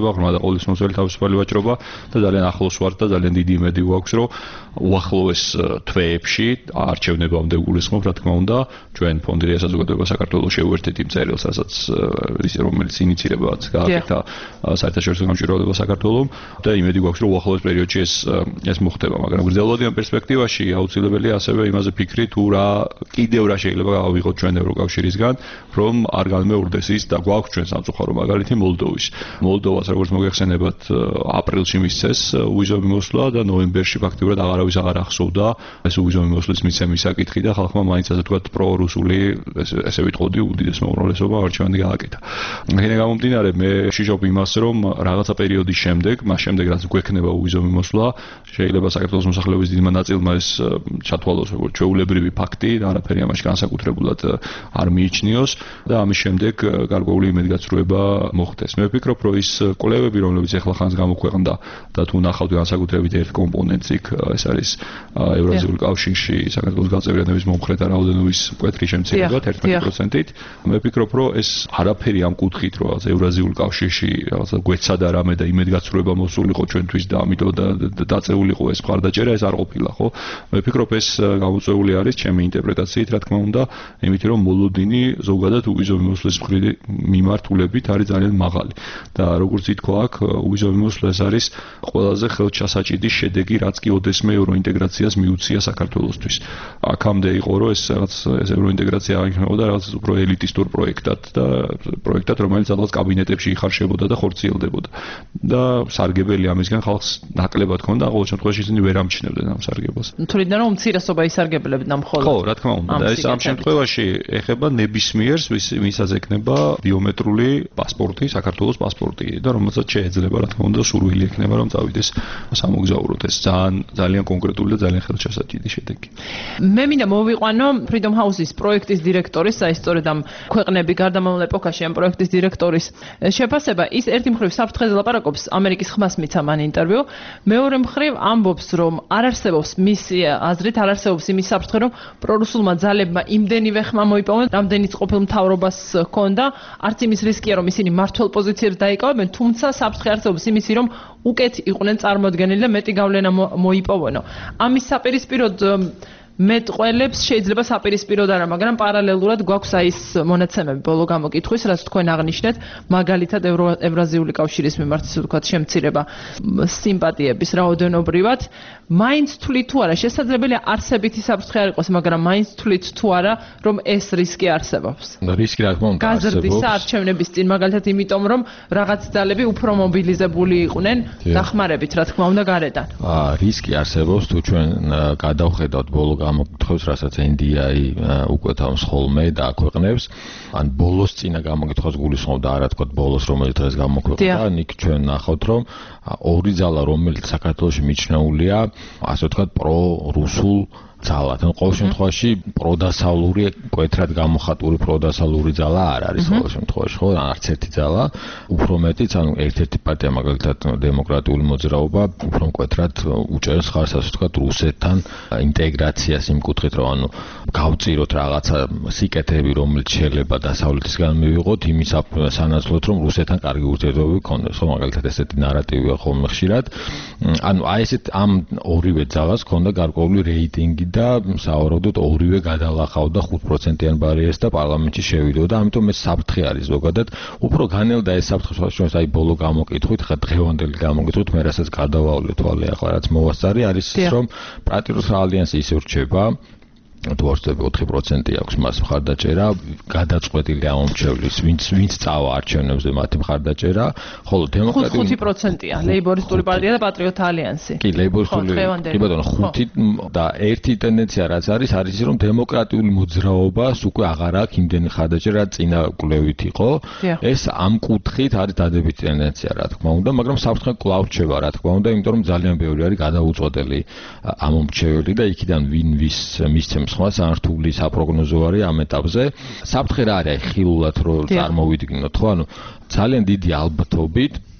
თავისუფლება, ღრმა და ყოვლისმომცველი თავისუფალი ვაჭრობა და ძალიან ახლოს ვართ და ძალიან დიდი იმედი გვაქვს, რომ უახლოეს თვეებში არჩევნებამდე გულისხმობ, რა თქმა უნდა, ჩვენ ფონდი რეა საზოგადოება საქართველოს შევერთეთ იმ წერილს, რასაც რომელიც ინიცირებაც გააკეთა საერთაშორისო გამჭირვალება საქართველოს და იმედი გვაქვს, რომ უახლოეს პერიოდში ეს მოხდება, მაგრამ გრძელვადიან პერსპექტივაში აუცილებელია ასევე იმაზე ფიქრი, თუ კიდევ რა შეიძლება გავიღოთ ჩვენ ევროკავშირისგან, რომ არ განმეორდეს ის და გვაქვს ჩვენ სამწუხარო მაგალითი მოლდოვის. მოლდოვას როგორც მოგეხსენებათ, აპრილში მისცეს უვიზო მიმოსვლა და ნოემბერში ფაქტიურად აღარავის აღარ ახსოვდა ეს უვიზო მიმოსვლის მიცემის საკითხი და ხალხმა მაინც ასე ვთქვათ პრორუსული ესე ვიტყოდი უდიდესმა უმრავლესობა არჩევანი გააკეთა. აქედან გამომდინარე მე შიშობ იმას, რომ რაღაცა პერიოდის შემდეგ, მას შემდეგ რაც გვექნება უვიზო მიმოსვლა, შეიძლება საქართველოს მოსახლეობის დიდმა ნაწილმა ეს ჩათვალოს როგორც ჩვეულებრივი ფაქტი და არაფერი ამაში განსაკუთრებულად არ მიიჩნიოს და ამის შემდეგ გარკვეული იმედგაცრუება მოხდეს. მე ვფიქრობ, რომ ის კვლევები, რომლებიც ახლა ხანს გამოქვეყნდა და თუ ნახავთ განსაკუთრებით ერთ კომპონენტს იქ, ეს არის ევრაზიულ კავშირში საქართველოს გაწევრიანების მომხრეთა რაოდენობის მკვეთრი შემცირება 11%-ით. მე ვფიქრობ, რომ ეს არაფერი ამ კუთხით, რომ ევრაზიულ კავშირში რაღაცა გვეცადა რამე და იმედგაცრუება მოსულიყო ჩვენთვის და ამიტომ დაწეულიყო ეს მხარდაჭერა, ეს არ ყოფილა, ხო? მე ვფიქრობ, ეს გამოწვეული არის ჩემი ინტერპრეტაციით, რა თქმა უნდა, იმით რომ მოლოდინი ზოგადად უვიზო მიმოსვლის მიმართულებით არის ძალიან მაღალი და როგორც ითქვა აქ უვიზო მიმოსვლა ეს არის ყველაზე ხელჩასაჭიდი შედეგი, რაც კი ოდესმე ევროინტეგრაციას მიუცია საქართველოსთვის. აქამდე იყო რომ ეს ევროინტეგრაცია იქნებოდა რაღაც უფრო ელიტისტურ პროექტად, რომელიც რაღაც კაბინეტებში იხარშებოდა და ხორციელდებოდა. და სარგებელი ამისგან ხალხს ნაკლებად ჰქონდა, ყოველ შემთხვევაში ისინი ვერ ამჩნევდნენ ამ სარგებელს. თორიდან რომ უმცირესობა ისარგებლებდა მხოლოდ. ხო, რა თქმა უნდა. და ეს ამ შემთხვევაში ეხება ნებისმიერს, ვისაც ექნება ბიომეტრიული პასპორტი, საქართველოს პასპორტი და რომელსაც შეეძლება, რა თქმა უნდა, სურვილი ექნება, რომ წავიდეს სამოგზაუროდ. ეს ძალიან კონკრეტული და ძალიან ხელჩასაჭიდი შედეგი. მე მინდა მოვიყვანო Freedom House-ის პროექტის დირექტორის, სწორედ ამ ქვეყნები გარდამავალ ეპოქაში ამ პროექტის დირექტორის შეფასება, ის ერთი მხრივ საფრთხეზე ლაპარაკობს, ამერიკის ხმას მიცა მან ინტერვიუ, მეორე მხრივ ამბობს, რომ არ არსებობს მისი აზრით, არ არსებობს იმის საფრთხე, რომ პრორუსულმა ძალებმა იმდენივე ხმა მოიპოვონ, რამდენიც ყოფილ მთავრობას ჰქონდა, არც იმის რისკია, რომ ისინი მართველ პოზიციებს დაიკავებენ, თუმცა საფრთხე არსებობს იმისი, რომ უკეთ იყვნენ წარმოდგენილი და მეტი გავლენა მოიპოვონო. ამის საპირისპიროდ მეტყველებს შეიძლება საპირისპიროდ არა, მაგრამ პარალელურად გვაქვს აი ეს მონაცემები ბოლო გამოკითხვის, რაც თქვენ აღნიშნეთ, მაგალითად ევრაზიული კავშირის მიმართ ისე ვთქვათ შემცირება სიმპათიების რაოდენობრივად, მაინც თვლით თუ არა, შესაძლებელია არსებითი საფრთხე არ იყოს, მაგრამ მაინც თვლით თუ არა, რომ ეს რისკი არსებობს. რისკი რა თქმა უნდა არსებობს. გაზრდის არჩევნების წინ, მაგალითად იმიტომ, რომ რაღაც ძალები უფრო მობილიზებული იყვნენ დახმარებით, რა თქმა უნდა, გარედან. რისკი არსებობს, თუ ჩვენ გადავხედავთ ბოლო გამოკითხვებს, რასაც NDI უკვე თავს ხოლმე და აქვეყნებს, ან ბოლოს წინა გამოკითხვას გულისხმობდა, არა თქვა ბოლოს, რომელიც დღეს გამოქვეყნდა, იქ ჩვენ ნახავთ, რომ ორი ძალა, რომელიც საქართველოში მიჩნეულია, ასე ვთქვათ, პრო-რუსულ ძალად. ან ყოველ შემთხვევაში პროდასავლური, მკვეთრად გამოხატული პროდასავლური ძალა არ არის ყოველ შემთხვევაში, ხო? არც ერთი ძალა, უფრო მეტიც, ანუ ერთ-ერთი პარტია, მაგალითად დემოკრატიული მოძრაობა, უფრო მკვეთრად უჭერს ხარს, ასე ვთქვათ, რუსეთთან ინტეგრაციას იმ კუთხით, რომ ანუ გავწიროთ რაღაცა სიკეთეები, რომელიც შეიძლება დასავლეთისგან მივიღოთ, იმის სანაცვლოდ, რომ რუსეთთან კარგი ურთიერთობები გქონდეს, ხო? მაგალითად ესეთი ნარატივია ხოლმე ხშირად. ანუ აი ესეთ ამ ორივე ძალას ჰქონდა გარკვეული რეიტინგი და სავარაუდოდ ორივე გადალახავდა 5%-იან ბარიერს და პარლამენტში შევიდოდა, ამიტომ ეს საფრთხე არის ზოგადად. უფრო განელდა ეს საფრთხე ჩვენს აი ბოლო გამოკითხვით, ხა დღევანდელი გამოკითხვით, მე რასაც გადავავლე თვალე ახლა რაც მოვასწარი, არის ის, რომ პრატირუსთა ალიანსი ისე რჩება, თუ არ ვცდები 4% აქვს მას მხარდაჭერა, გადაწყვეტილი ამომრჩევლის, ვინც წავა არჩევნებზე მათი მხარდაჭერა, ხოლო დემოკრატიული 5%-ია, ლეიბორისტული პარტია და პატრიოტთა ალიანსი. კი, ლეიბორისტული, კი ბატონო, 5 და ერთი ტენდენცია რაც არის ის, რომ დემოკრატიული მოძრაობას უკვე აღარ აქვს იმდენი მხარდაჭერა, წინა კვლევით იყო. ეს ამ კუთხით არის დადებითი ტენდენცია, რა თქმა უნდა, მაგრამ საფრთხე კვლავ რჩება, რა თქმა უნდა, იმიტომ რომ ძალიან ბევრი არის გადაუწყვეტელი ამომრჩეველი და იქიდან ვინ ვის მისცემს ხმას ართული საპროგნოზო არის ამ ეტაპზე. საფრთხე რა არის ხილულად რომ წარმოვიდგინოთ, ხო? ანუ ძალიან დიდი ალბათობით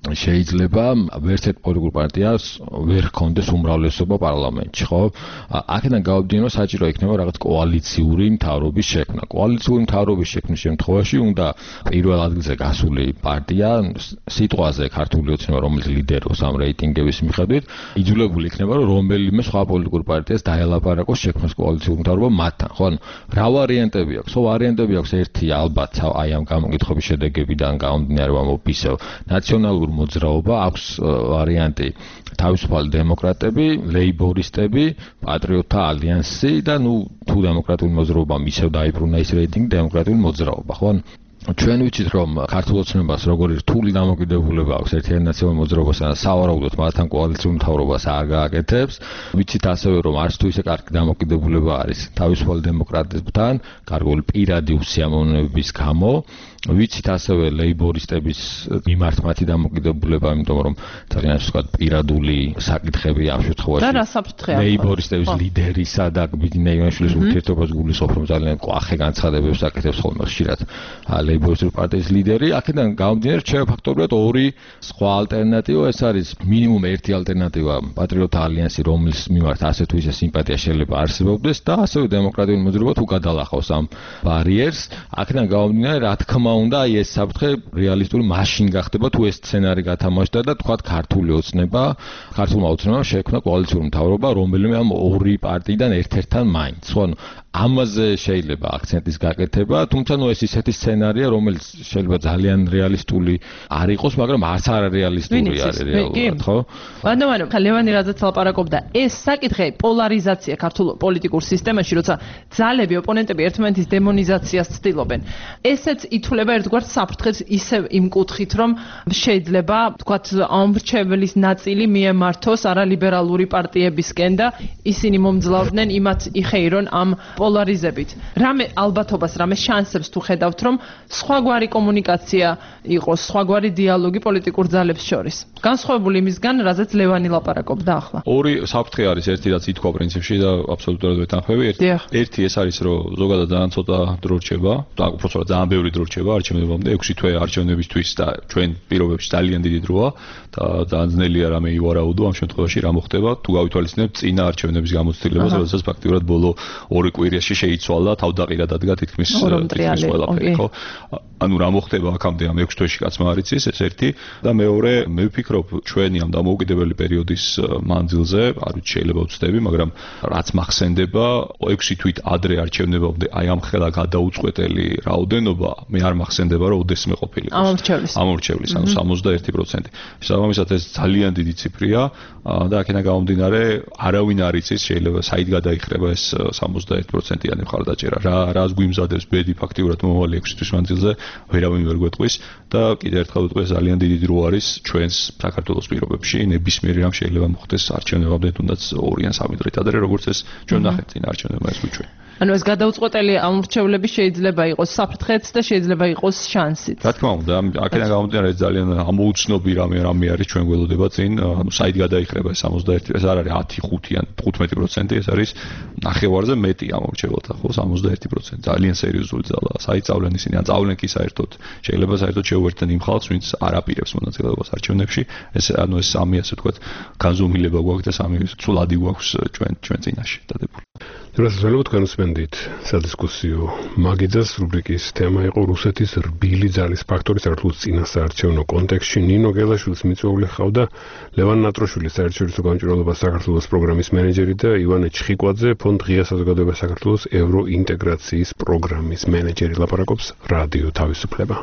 შეიძლება ვერცერთ პოლიტიკურ პარტიას ვერ ჰქონდეს უმრავლესობა პარლამენტში, ხო? აქედან გავდგინო საჭირო იქნება რაღაც კოალიციური მთავრობის შექმნა. კოალიციური მთავრობის შექმნის შემთხვევაში უნდა პირველ ადგილზე გასული პარტია სიტყვაზე ქართული ოცნება, რომელიც ლიდერობს ამ რეიტინგების მიხედვით, იძულებული იქნება, რომ რომელიმე სხვა პოლიტიკურ პარტიას დაელაპარაკოს შექმნას კოალიციური მთავრობა მათთან, ხო? რა ვარიანტები აქვს? ვარიანტები აქვს ერთი ალბათ აი ამ გამოკითხების შედეგებიდან გამომდინარე ვამოფისევ ნაციონალურ მოძრაობა, აქვს ვარიანტი თავისუფალი დემოკრატები, ლეიბორისტები, პატრიოტთა ალიანსი და თუ დემოკრატიული მოძრაობა ისევ დაიბრუნა ის რეიტინგი დემოკრატიული მოძრაობა, ხო? ჩვენ ვიცით რომ ქართულ ოცნებას როგორი რთული დამოკიდებულება აქვს ერთიანი ნაციონალური მოძრაობასთან და სავარაუდოდ მათთან კოალიციურ მთავრობას არ გააკეთებს. ვიცით ასევე რომ არც თუ ისე კარგი დამოკიდებულება არის თავისუფალ დემოკრატებთან, გარკვეული პირადი უსიამოვნებების გამო. ვიცით ასევე ლეიბორისტების მიმართ მათი დამოკიდებულება, იმიტომ რომ ძალიან ასე ვთქვათ პირადული საკითხები ამ შემთხვევაში. და რა საფრთხეა? ლეიბორისტების ლიდერისა და ბიძინა ივანიშვილის ურთიერთობას გულისხმობ, რომ ძალიან კვახე განცხადებებს აკეთებს ხოლმე ხშირად ლეიბორისტული პარტიის ლიდერი. აქედან გამომდინარე რჩება ფაქტობრივად ორი სხვა ალტერნატივა, ეს არის მინიმუმ ერთი ალტერნატივა პატრიოტთა ალიანსი, რომლის მიმართ ასე თუ ისე სიმპათია შეიძლება არსებობდეს და ასევე დემოკრატიული მოძრაობა თუ გადალახავს ამ ბარიერს. აქედან გამომდინარე რა თქმა უნდა აი ეს საფრთხე რეალისტური მაშინ გახდება თუ ეს სცენარი გათამაშდა და თქვათ ქართული ოცნება, ქართულმა ოცნებამ შექმნა კოალიციური მთავრობა, რომელიმე ამ ორი პარტიიდან ერთ-ერთთან მაინც. ხო, ამაზე შეიძლება აქცენტის გაკეთება, თუმცა ეს ისეთი სცენარია, რომელიც შეიძლება ძალიან რეალისტული არ იყოს, მაგრამ არც არარეალისტური არის რეალურად, ხო? ანუ ლევანი რაზეც ლაპარაკობდა, ეს საკითხი პოლარიზაცია ქართულ პოლიტიკურ სისტემაში, როცა ძალები, ოპონენტები ერთმანეთის დემონიზაციას ცდილობენ. ესეც ითვლება ერთგვარ საფრთხეს ისევ იმ კუთხით, რომ შეიძლება, თქვათ, ამრჩევლის ნაწილი მიემართოს არალიბერალური პარტიებისკენ და ისინი მომძლავრდნენ იმათ იხეირონ ამ პოლარიზებით. რამე ალბათობას, რამე შანსებს თუ ხედავთ, რომ სხვაგვარი კომუნიკაცია იყოს, სხვაგვარი დიალოგი პოლიტიკურ ძალებს შორის. განსხვავებული იმისგან, რაზეც ლევანი ლაპარაკობდა ახლა. ორი საფრთხე არის, ერთი რაც ითქვა პრინციპში და აბსოლუტურად ვეთანხმები. ერთი ეს არის, რომ ზოგადად ძალიან ცოტა დრო რჩება, და უბრალოდ ძალიან ბევრი დრო რჩება არჩევნებამდე, 6 თვე არჩევნებისთვის და ჩვენ პირობებში ძალიან დიდი დროა და ძალიან ძნელია რამე ივარაუდო ამ შემთხვევაში რა მოხდება, თუ გავითვალისწინებთ წინა არჩევნების გამოცდილებას, როდესაც ფაქტიურად ბოლო ორი კვირაში შეიცვალა, თავდაყირა დადგა თითქმის ყველაფერი, ხო? ანუ რა მოხდება აქამდე ამ 6 თვეში კაცმა არ იცის, ეს ერთი და მეორე, მე ვფიქრობ ჩვენი ამ დამოუკიდებელი პერიოდის მანძილზე, არ ვიცი შეიძლება ვცდები, მაგრამ რაც მახსენდება 6 თვით ადრე არჩევნებამდე აი ამ ხელა გადაუწყვეტელი რაოდენობა, მე არ მახსენდება რომ ოდესმე ყოფილიყოს. ამორჩევლის, ანუ 61%. შესაბამისად ეს ძალიან დიდი ციფრია და აქედან გამომდინარე არავინ არ იცის, შეიძლება საით გადაიხრება ეს 61%-იანი მხარდაჭერა. რას გვიმზადებს ბედი ფაქტიურად მომავალი 6 თვის მანძილზე, ვერავინ ვერ გვეტყვის და კიდევ ერთხელ ვიტყვი, ძალიან დიდი დრო არის ჩვენს საქართველოს პირობებში, ნებისმიერი რამ შეიძლება მოხდეს არჩევნებამდე, თუნდაც 2 ან 3 დღით ადრე, როგორც ეს ჩვენ ნახეთ წინ არჩევნებმა ეს გვიჩვენა. ანუ ეს გადაუწყვეტელი ამორჩევლები შეიძლება იყოს საფრთხეც და შეიძლება იყოს შანსიც. რა თქმა უნდა, აქედან გამომდინარე ეს ძალიან ამოუცნობი რამე არის ჩვენ გველოდება წინ, ანუ საით გადაიხრება 61, ეს არ არის 10, 5 ან 15%, ეს არის ნახევარზე მეტი ამორჩევლთა, ხო, 61%. ძალიან სერიოზული ძალაა. საით წავლენ ისინი, ან წავლენ კი საერთოდ, შეიძლება საერთოდ შეუერთდნენ იმ ხალხს, ვინც არ აპირებს მონაწილეობას არჩევნებში. ეს ანუ ეს სამი ასე ვთქვათ, განზომილება გვაქვს და სამი ცვლადი გვაქვს ჩვენ წინაშე დადებული. დროსაც თქვენ უსმენდით სადისკუსიო მაგიძას რუბრიკის თემა იყო რუსეთის რბილი ძალის ფაქტორი საქართველოს წინასაარჩევნო კონტექსტში. ნინო გელაშვილის მიწვეული ხავდა ლევან ნატროშვილის საერთაშორისო გამჭვირვალობა საქართველოს პროგრამის მენეჯერი და ივანე ჩხიკვაძე ფონდ ღია საზოგადოება საქართველოს ევროინტეგრაციის პროგრამის მენეჯერი. ლაპარაკობს რადიო თავისუფლება.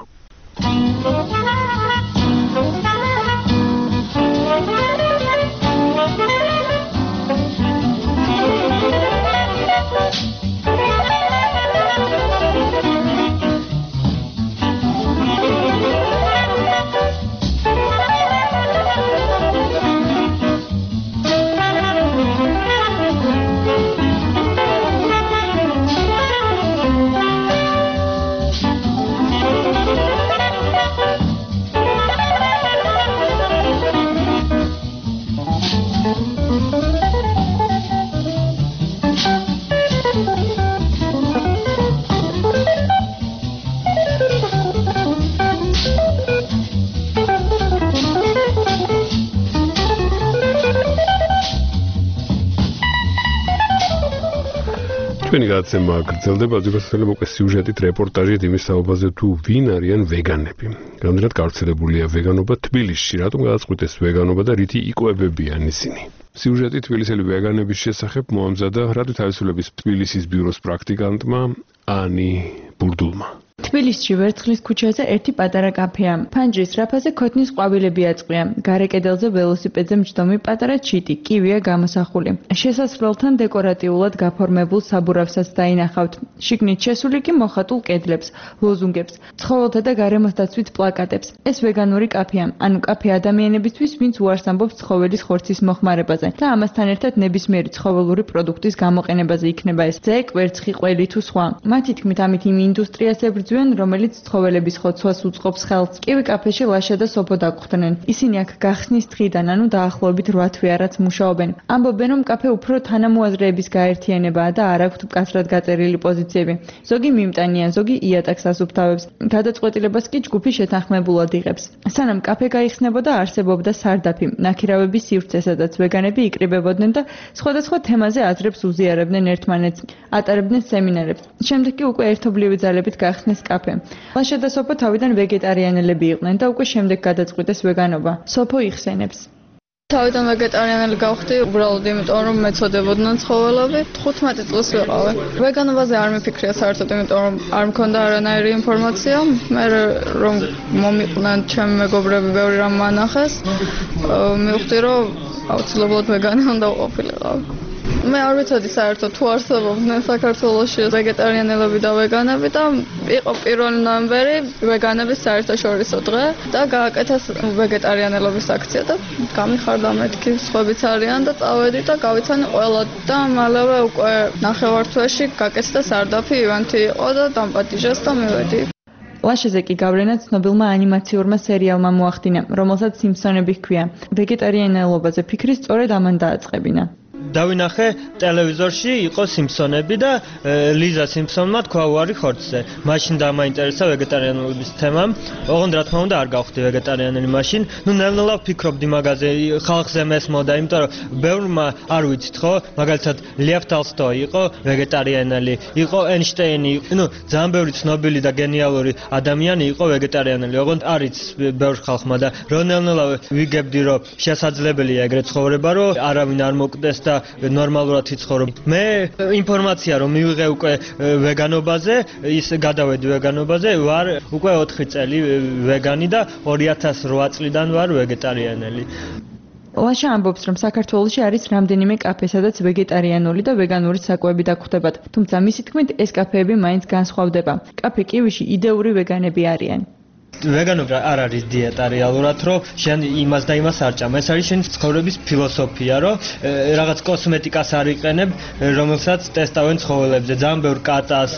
ჩვენი გადაცემა გრძელდება ზოგადად უკვე სიუჟეტით რეპორტაჟით იმის საუბარზე თუ ვინ არიან ვეგანები. რამდენად გავრცელებულია ვეგანობა თბილისში, რატომ გადაწყვიტეს ვეგანობა და რითი იკვებებიან ისინი. სიუჟეტი თბილისელი ვეგანების შესახებ მოამზადა რადიო თავისუფლების თბილისის ბიუროს პრაქტიკანტმა ანი ბურდულმა. თბილისში ვერცხლის ქუჩაზე ერთი პატარა კაფეა. ფანჯრის რაფაზე ქოთნის ყვავილები აწყვია. გარე კედელზე ველოსიპედზე მჯდომი პატარა ჩიტი, კივია გამოსახული. შესასვლელთან დეკორატიულად გაფორმებულ საბურავსაც დაინახავთ. შიგნით შესული კი მოხატულ კედლებს, ლოზუნგებს, ცხოველთა და გარემოს დაცვით პლაკატებს. ეს ვეგანური კაფეა, ანუ კაფე ადამიანებისთვის, ვინც უარს ამბობს ცხოველის ხორცის მოხმარებაზე და ამასთან ერთად ნებისმიერი ცხოველური პროდუქტის გამოყენებაზე იქნება ეს ძე, კვერცხი, ყველი თუ სხვა. მათი თქმით, ამით იმ ინდუსტრიას რომელიც ცხოველების ხოცვას უწყობს ხელს. კივი კაფეში ლაშა და სოფო დაგხვდნენ. ისინი აქ გახსნის დღიდან, ანუ დაახლოებით 8 თვე არაც მუშაობენ. ამბობენ, რომ კაფე უფრო თანამოაზრეების გაერთიანებაა და არ აქვთ მკაცრად გაწერილი პოზიციები. ზოგი მიმტანია, ზოგი იატაკს ასუფთავებს. გადაწყვეტილებას კი ჯგუფი შეთანხმებულად იღებს. სანამ კაფე გაიხსნებოდა, არსებობდა სარდაფი, ნაქირავების სივრცე, სადაც ვეგანები იკრიბებოდნენ და სხვადასხვა თემაზე აზრებს უზიარებდნენ ერთმანეთს, ატარებდნენ სემინარებს. შემდეგ კი უკვე ერთობლივი ძალებით გახსნეს კაფე. ლაშა და სოფო თავიდან ვეგეტარიანელები იყვნენ და უკვე შემდეგ გადაწყვიტეს ვეგანობა. სოფო იხსენებს. თავიდან ვეგეტარიანელი გავხდი, უბრალოდ იმიტომ რომ მეწოდებოდნენ ცხოველები. 15 წელს ვიყავი. ვეგანობაზე არ მიფიქრია საერთოდ, იმიტომ რომ არ მქონდა არანაირი ინფორმაცია. მე რომ მომიყვნენ ჩემი მეგობრები, ბევრი რამ მანახეს. მივხვდი რომ აუცილებლად ვეგანი უნდა ყოფილიყავ. მე არ ვიცოდი საერთოდ თუ არსებობდნენ საქართველოში ვეგეტარიანელები და ვეგანები და იყო 1 ნოემბერი ვეგანების საერთაშორისო დღე და გააკეთეს ვეგეტარიანელობის აქცია და გამიხარდა მეთქი სხვებიც არიან და წავედი და გავიცანი ყველა და მალევე უკვე ნახევართვეში გაკეთდა სარდაფი ივენთი იყო და დამპატიჟეს და მივედი. ლაშეზე კი გავლენა ცნობილმა ანიმაციურმა სერიალმა მოახდინა, რომელსაც სიმფსონები ჰქვია. ვეგეტარიანელობაზე ფიქრი სწორედ ამან დააწყებინა. დავინახე ტელევიზორში იყო სიმფსონები და ლიზა სიმფსონმა თქვა უარი ხორცზე. მაშინ დამაინტერესა ვეგეტარიანობის თემა. ოღონდ რა თქმა უნდა არ გავხდი ვეგეტარიანელი მაშინ. ნუ ნელ-ნელა ვფიქრობდი მაგაზე, ხალხზე მესმოდა, იმიტომ რომ ბევრმა არ ვიცით ხო, მაგალითად ლევ ტოლსტოი იყო ვეგეტარიანელი, იყო ეინშტეინი, ნუ ძალიან ბევრი ცნობილი და გენიალური ადამიანი იყო ვეგეტარიანელი. ოღონდ არის ბევრ ხალხმა და რო ნელ-ნელა ვიგებდი რომ შესაძლებელია ეგრეთ ცხოვრება, რომ არავინ არ მოკვდეს და ნორმალურად იცხოვრო. მე ინფორმაცია რომ მივიღე უკვე ვეგანობაზე, ის გადავედი ვეგანობაზე, ვარ უკვე 4 წელი ვეგანი და 2008 წლიდან ვარ ვეგეტარიანელი. ლაშა ამბობს, რომ საქართველოში არის რამდენიმე კაფე, სადაც ვეგეტარიანული და ვეგანური საკვები დაგხვდებათ, თუმცა მისი თქმით, ეს კაფეები მაინც განსხვავდება. კაფე კივიში იდეური ვეგანები არიან. ვეგანობა არ არის დიეტა რეალურად, რომ შენ იმას და იმას არ ჭამ. ეს არის შენი ცხოვრების ფილოსოფია, რომ რაღაც კოსმეტიკას არ იყენებ, რომელსაც ტესტავენ ცხოველებზე. ძალიან ბევრ კატას,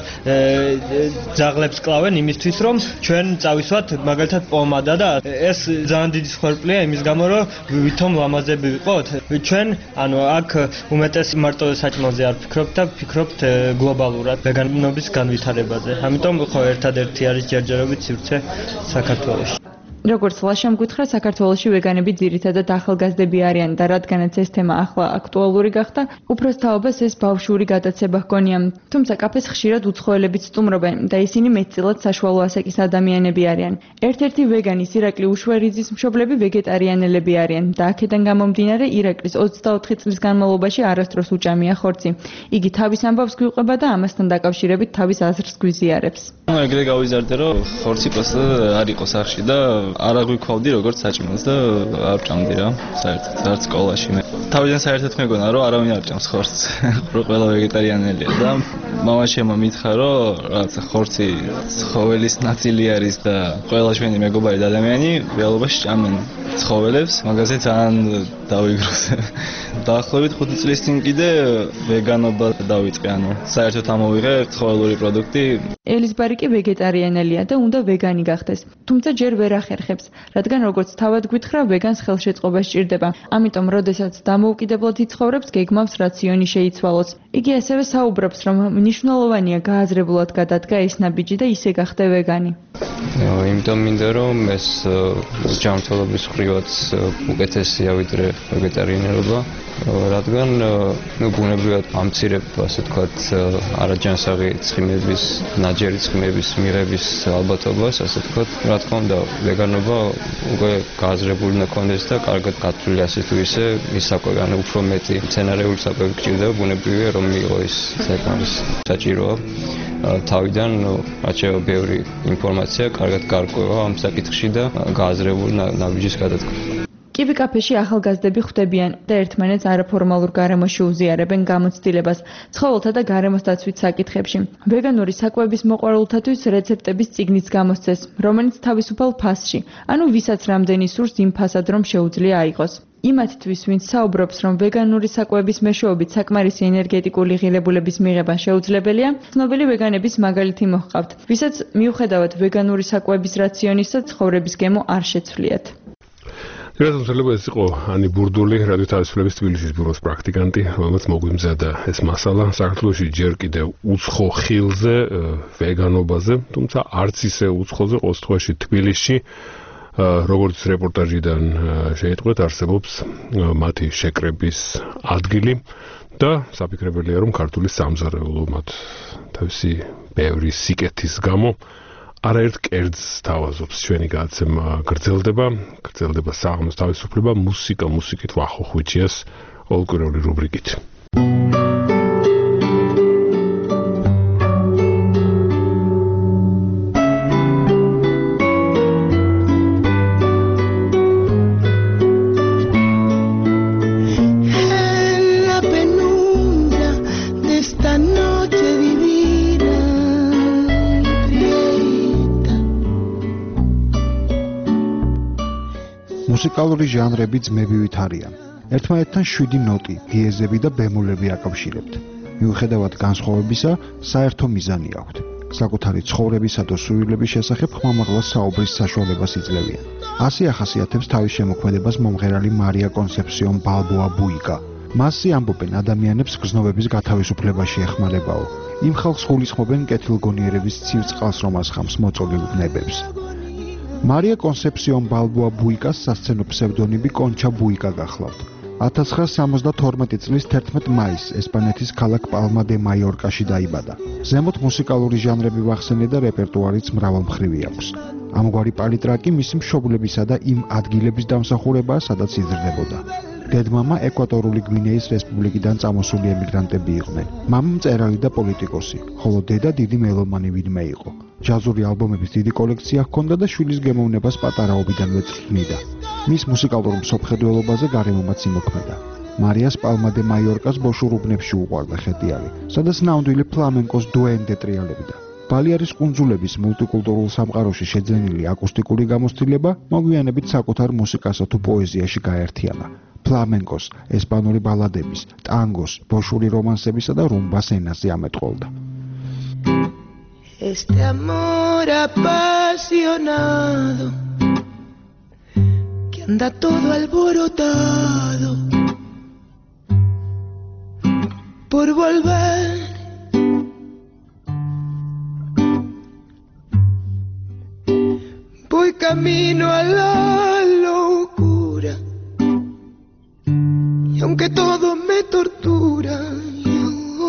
ძაღლებს კლავენ იმისთვის, რომ ჩვენ წავისვათ მაგალითად პომადა და ეს ძალიან დიდი სხერფლია იმის გამო, რომ ვითომ ლამაზები ვიყოთ. ჩვენ, ანუ აქ უმეტეს მარტო საჭმელზე არ ვფიქრობთ და ვფიქრობთ გლობალურად ვეგანობის განვითარებაზე. ამიტომ ხო ერთადერთი არის ჯერჯერობით სივრცე საქართველოში. როგორც ლაშამ გითხრა, საქართველოში ვეგანები ძირითადად ახალგაზრდები არიან და რადგანაც ეს თემა ახლა აქტუალური გახდა, უფროს თაობას ეს ბავშვური გადაცება ჰგონია. თუმცა კაფეს ხშირად უცხოელებიც სტუმრობენ და ისინი მეტწილად საშუალო ასაკის ადამიანები არიან. ერთ-ერთი ვეგანის ირაკლი უშვერიძის მშობლები ვეგეტარიანელები არიან და აქედან გამომდინარე ირაკლის 24 წლის განმავლობაში არასდროს უჭამია ხორცი. იგი თავის ამბავს გვიყვება და ამასთან დაკავშირებით თავის აზრს გვიზიარებს. ეგრე გავიზარდე, რომ ხორცი პროსტა არ იყო სახში და არ აღვიქვავდი როგორც საჭმელს და არ ჭამდი რა, საერთოდ არც სკოლაში. თავიდან საერთოდ მეგონა რომ არავინ არ ჭამს ხორცს. ყველა ვეგეტარიანელია და მამაშენმა მითხრა რომ რაღაცა ხორცი ცხოველის ნაწილი არის და ყველა ჩვენი მეგობარი და ადამიანი რეალობაში ჭამენ ცხოველებს, მაგაზე ძალიან დავიგროვე. დაახლოებით 5 წლის წინ კიდე ვეგანობა დავიწყე, ანუ საერთოდ ამოვიღე ცხოველური პროდუქტი. ელიზბარი კი ვეგეტარიანელია და უნდა ვეგანი გახდეს. თუმცა ჯერ ვერ ახერხებს, რადგან როგორც თავად გითხრა, ვეგანს ხელშეწყობა სჭირდება. ამიტომ, როდესაც დამოუკიდებლად იცხოვრებს, გეგმავს რაციონი შეიცვალოს. იგი ასევე საუბრობს, რომ მნიშვნელოვანია გააზრებულად გადადგა ეს ნაბიჯი და ისე გახდე ვეგანი. იმიტომ მინდა რომ ეს ჯანმრთელობის ხრივაც უკეთესია ვიდრე ვეგეტარიანობა, რადგან ბუნებრივად ამცირებ, ასე ვთქვათ, არაჯანსაღი ცხიმების, ნაჯერი ცხიმების მიღების ალბათობას, ასე ვთქვათ. რა თქმა უნდა, ვეგანობა უკვე გააზრებული უნდა კონდეს და კარგად გათვლილი ასე თუ ისე ის საკვები, ანუ უფრო მეტი მცენარეული საკვები გჭირდება, ბუნებრივია რომ მიიღო ის საკმარის საჭიროა. თავიდან რაც შევა ბევრი ინფორმაცია კარგად გარკვევა ამ საკითხში და გააზრებული ნაბიჯის გადადგმა. კივი კაფეში ახალგაზრდები ხვდებიან და ერთმანეთს არაფორმალურ გარემოში უზიარებენ გამოცდილებას ცხოველთა და გარემოს დაცვით საკითხებში. ვეგანური საკვების მოყვარულთათვის რეცეპტების წიგნიც გამოსცეს, რომელიც თავისუფალ ფასში, ანუ ვისაც რამდენი სურს იმ ფასად რომ შეუძლია აიღოს. იმათთვის, ვინც საუბრობს, რომ ვეგანური საკვების მეშვეობით საკმარისი ენერგეტიკული ღირებულების მიღება შეუძლებელია, ცნობილი ვეგანების მაგალითი მოჰყავთ, ვისაც მიუხედავად ვეგანური საკვების რაციონისა ცხოვრების გემო არ შეცვლიათ. რადგან ეს იყო ანი ბურდული, რადიო თავისუფლების თბილისის ბიუროს პრაქტიკანტი, რომელმაც მოგვიმზადა ეს მასალა საქართველოში ჯერ კიდევ უცხო ხილზე, ვეგანობაზე, თუმცა არც ისე უცხოზე, ყოველ შემთხვევაში თბილისში, როგორც რეპორტაჟიდან შეიტყვეთ, არსებობს მათი შეკრების ადგილი და საფიქრებელია, რომ ქართული სამზარეულო მათ თავისი ბევრი სიკეთის გამო არაერთ კერძს თავაზობს. ჩვენი გადაცემა გრძელდება საღამოს თავისუფლება, მუსიკით ვახოხვიჩიას ყოველკვირეული რუბრიკით. მუსიკალური ჟანრები ძმებივით არიან. ერთმანეთთან 7 ნოტი, დიეზები და ბემოლები აკავშირებთ. მიუხედავად განსხვავებისა, საერთო მიზანი აქვთ. საკუთარი ცხოვრებისა და სურვილების შესახებ ხმამაღლა საუბრის საშუალებას იძლევიან. ასე ახასიათებს თავის შემოქმედებას მომღერალი მარია კონსეფსიონ ბალბოა ბუიკა. მასზე ამბობენ ადამიანებს გრძნობების გათავისუფლებაში ეხმარებაო. იმ ხალხს გულისხმობენ კეთილგონიერების ცივ წყალს რომ ასხამს მოწოლილ ბნებებს. მარია კონსეფსიონ ბალბოა ბუიკას სასცენო ფსევდონიმი კონჩა ბუიკა გახლავთ. 1972 წლის 11 მაისს ესპანეთის ქალაქ პალმა დე მაიორკაში დაიბადა. ზემოთ მუსიკალური ჟანრები ვახსენე და რეპერტუარიც მრავალმხრივი აქვს. ამგვარი პალიტრა კი მისი მშობლებისა და იმ ადგილების დამსახურებაა, სადაც იზრდებოდა. დედმამა ეკვატორული გვინეის რესპუბლიკიდან წამოსული ემიგრანტები იყვნენ. მამა მწერალი და პოლიტიკოსი, ხოლო დედა დიდი მელომანი ვინმე იყო. ჯაზური ალბომების დიდი კოლექცია ჰქონდა და შვილის გემოვნებას პატარაობიდანვე წვრთნიდა. მის მუსიკალურ მსოფლმხედველობაზე გარემომაც იმოქმედა. მარიას პალმა დე მაიორკას ბოშურ უბნებში უყვარდა ხედიარი, სადაც ნამდვილი ფლამენკოს დუენდე ტრიალებდა. ბალიარის კუნძულების მულტიკულტურულ სამყაროში შეძენილი აკუსტიკური გამოცდილება მოგვიანებით საკუთარ მუსიკასა თუ პოეზიაში გაერთიანა. ფლამენკოს, ესპანური ბალადების, ტანგოს, ბოშური რომანსებისა და რუმბას ენაზე ამეტყოლდა. Este amor apasionado que anda todo alborotado por volver. Voy camino a la locura y aunque todo me tortura, yo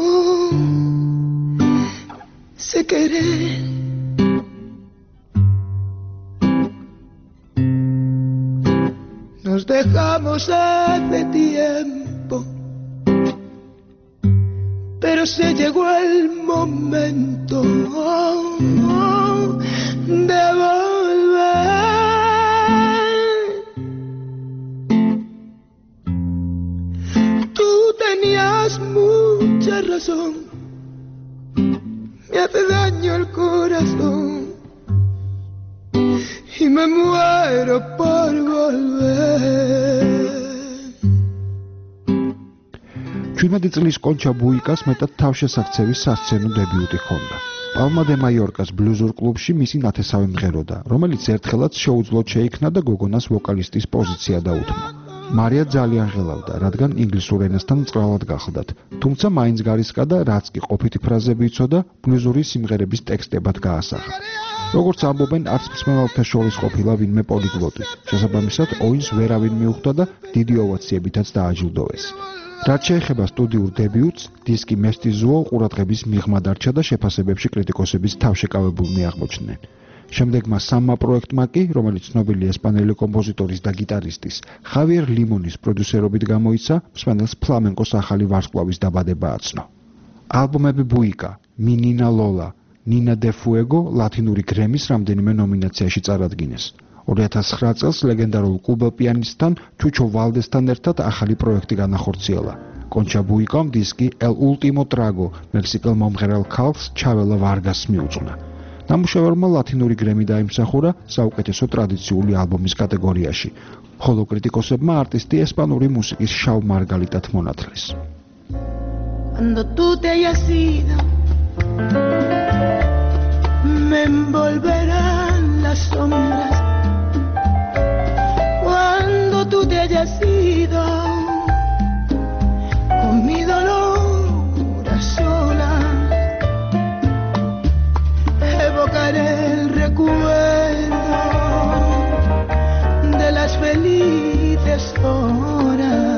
sé querer. Nos dejamos hace tiempo, pero se llegó el momento de volver. Tú tenías mucha razón, me hace daño el corazón y me muero por volver. ჩვენადი წლის კონჩა ბუიკას მეტად თავშესაქცევის სასცენო დებიუტი ჰქონდა. პალმა დე მაიორკას ბლუზურ კლუბში მისი ნათესავი მღეროდა, რომელიც ერთხელაც შეუძლოდ შეიქმნა და გოგონას ვოკალისტის პოზიცია დაუთმო. მარია ძალიან ღელავდა, რადგან ინგლისურ ენასთან მწვრალად გახლდათ, თუმცა მაინც გარისკა და რაც კი ყოფითი ფრაზები იცოდა, ბლუზური სიმღერების ტექსტებად გაასახა. როგორც ამბობენ, არც მსმენელთა შორის ყოფილა ვინმე პოლიგლოტი. შესაბამისად, ოინს ვერავინ მიუხვდა და დიდი ოვაციებითაც დააჯილდოვეს. რაც შეეხება სტუდიურ დებიუტს, დისკი მესტიზუო ყურადღების მიღმა დარჩა და შეფასებებში კრიტიკოსების თავშეკავებულნი აღმოჩნდნენ. შემდეგმა სამმა პროექტმა კი, რომელიც ცნობილი ესპანელი კომპოზიტორის და გიტარისტის ხავიერ ლიმონის პროდიუსერობით გამოიცა, მსმენელს ფლამენკოს ახალი ვარსკვლავის დაბადება აცნო. ალბომები ბუიკა, მინინა ლოლა, ნინა დე ფუეგო ლათინური გრემის რამდენიმე ნომინაციაში წარადგინეს. 2009 წელს ლეგენდარულ კუბელ პიანისტთან ჩუჩო ვალდესთან ერთად ახალი პროექტი განახორციელა. კონჩა ბუიკამ დისკი El Último Trago მექსიკელ მომღერალ ქალს ჩაველა ვარგასს მიუძღვნა. ნამუშევარმა ლათინური გრემი დაიმსახურა საუკეთესო ტრადიციული ალბომის კატეგორიაში, ხოლო კრიტიკოსებმა არტისტი ესპანური მუსიკის შავ მარგალიტად მონათლეს. Cuando tú te hayas ido, me envolverán las sombras. Cuando tú te hayas ido, con mi dolor a solas, evocaré el recuerdo de las felices horas.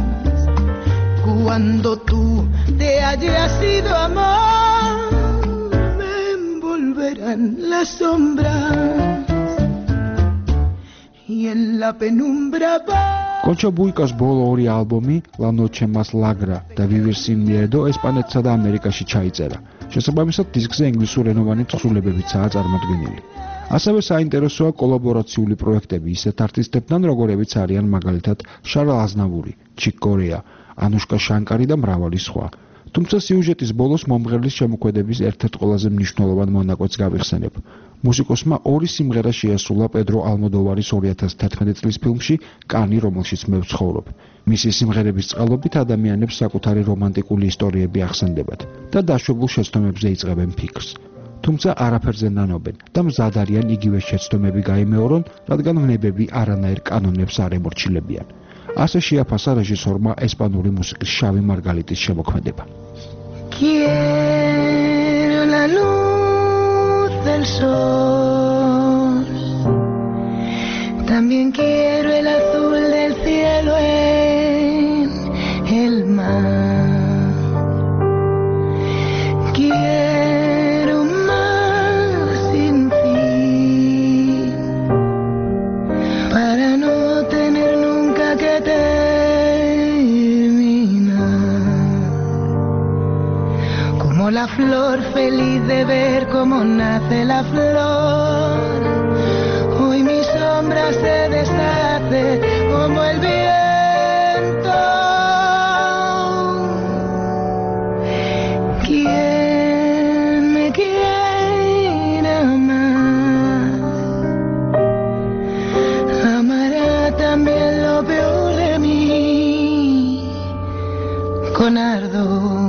Cuando tú te hayas ido, amor, me envolverán las sombras y en la penumbra va. კონჩა ბუიკას ბოლო ორი ალბომი La Noche Más Larga და Vivir Sin Miedo ესპანეთსა და ამერიკაში ჩაიწერა. შესაბამისად დისკზე ინგლისურენოვანი თხზულებებიცაა წარმოდგენილი. ასევე საინტერესოა კოლაბორაციული პროექტები ისეთ არტისტებთან, როგორებიც არიან მაგალითად შარლ აზნავური, ჩიკ კორეა, ანუშკა შანკარი და მრავალი სხვა. თუმცა სიუჟეტის ბოლოს მომღერლის შემოქმედების ერთ-ერთ ყველაზე მნიშვნელოვან მონაკვეთს გავიხსენებ. მუსიკოსმა ორი სიმღერა შეასრულა პედრო ალმოდოვარის 2011 წლის ფილმში კანი, რომელშიც მე ვცხოვრობ. მისი სიმღერების წყალობით ადამიანებს საკუთარი რომანტიკული ისტორიები ახსენდებათ და დაშვებულ შეცდომებზე იწყებენ ფიქრს. თუმცა არაფერზე ნანობენ და მზად არიან იგივე შეცდომები გაიმეორონ, რადგან ვნებები არანაირ კანონებს არ ემორჩილებიან. ასე შეაფასა რეჟისორმა ესპანური მუსიკის შავი მარგალიტის შემოქმედება. Quiero la luz del sol, también quiero el azul del cielo en el mar. Quiero más sin fin, para no tener nunca que terminar. Como la flor feliz de ver cómo nace la flor, hoy mi sombra se deshace como el viento. ¿Quién me quiera más? Amará también lo peor de mí con ardor.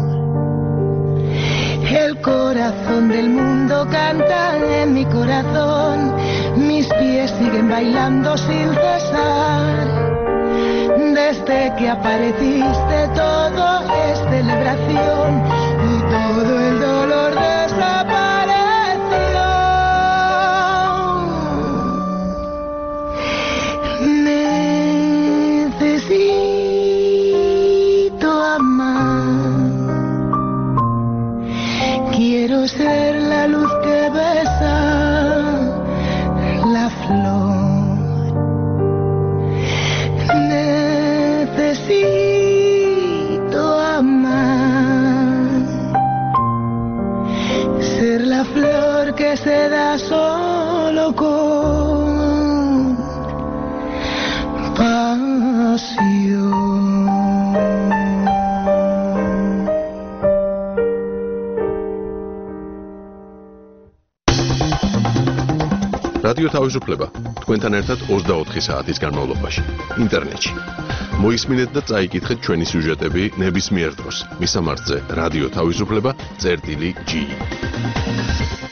El corazón del mundo canta en mi corazón, mis pies siguen bailando sin cesar. Desde que apareciste todo es celebración y todo el dolor desapareció. Necesito amar. Quiero ser la luz que besa la flor. Necesito amar. Ser la flor que se da solo con pasión. რადიო თავისუფლება თქვენთან ერთად 24 საათის განმავლობაში ინტერნეტში. მოისმინეთ და წაიკითხეთ ჩვენი სიუჟეტები ნებისმიერ დროს. მისამართზე რადიო თავისუფლება წერტილი G.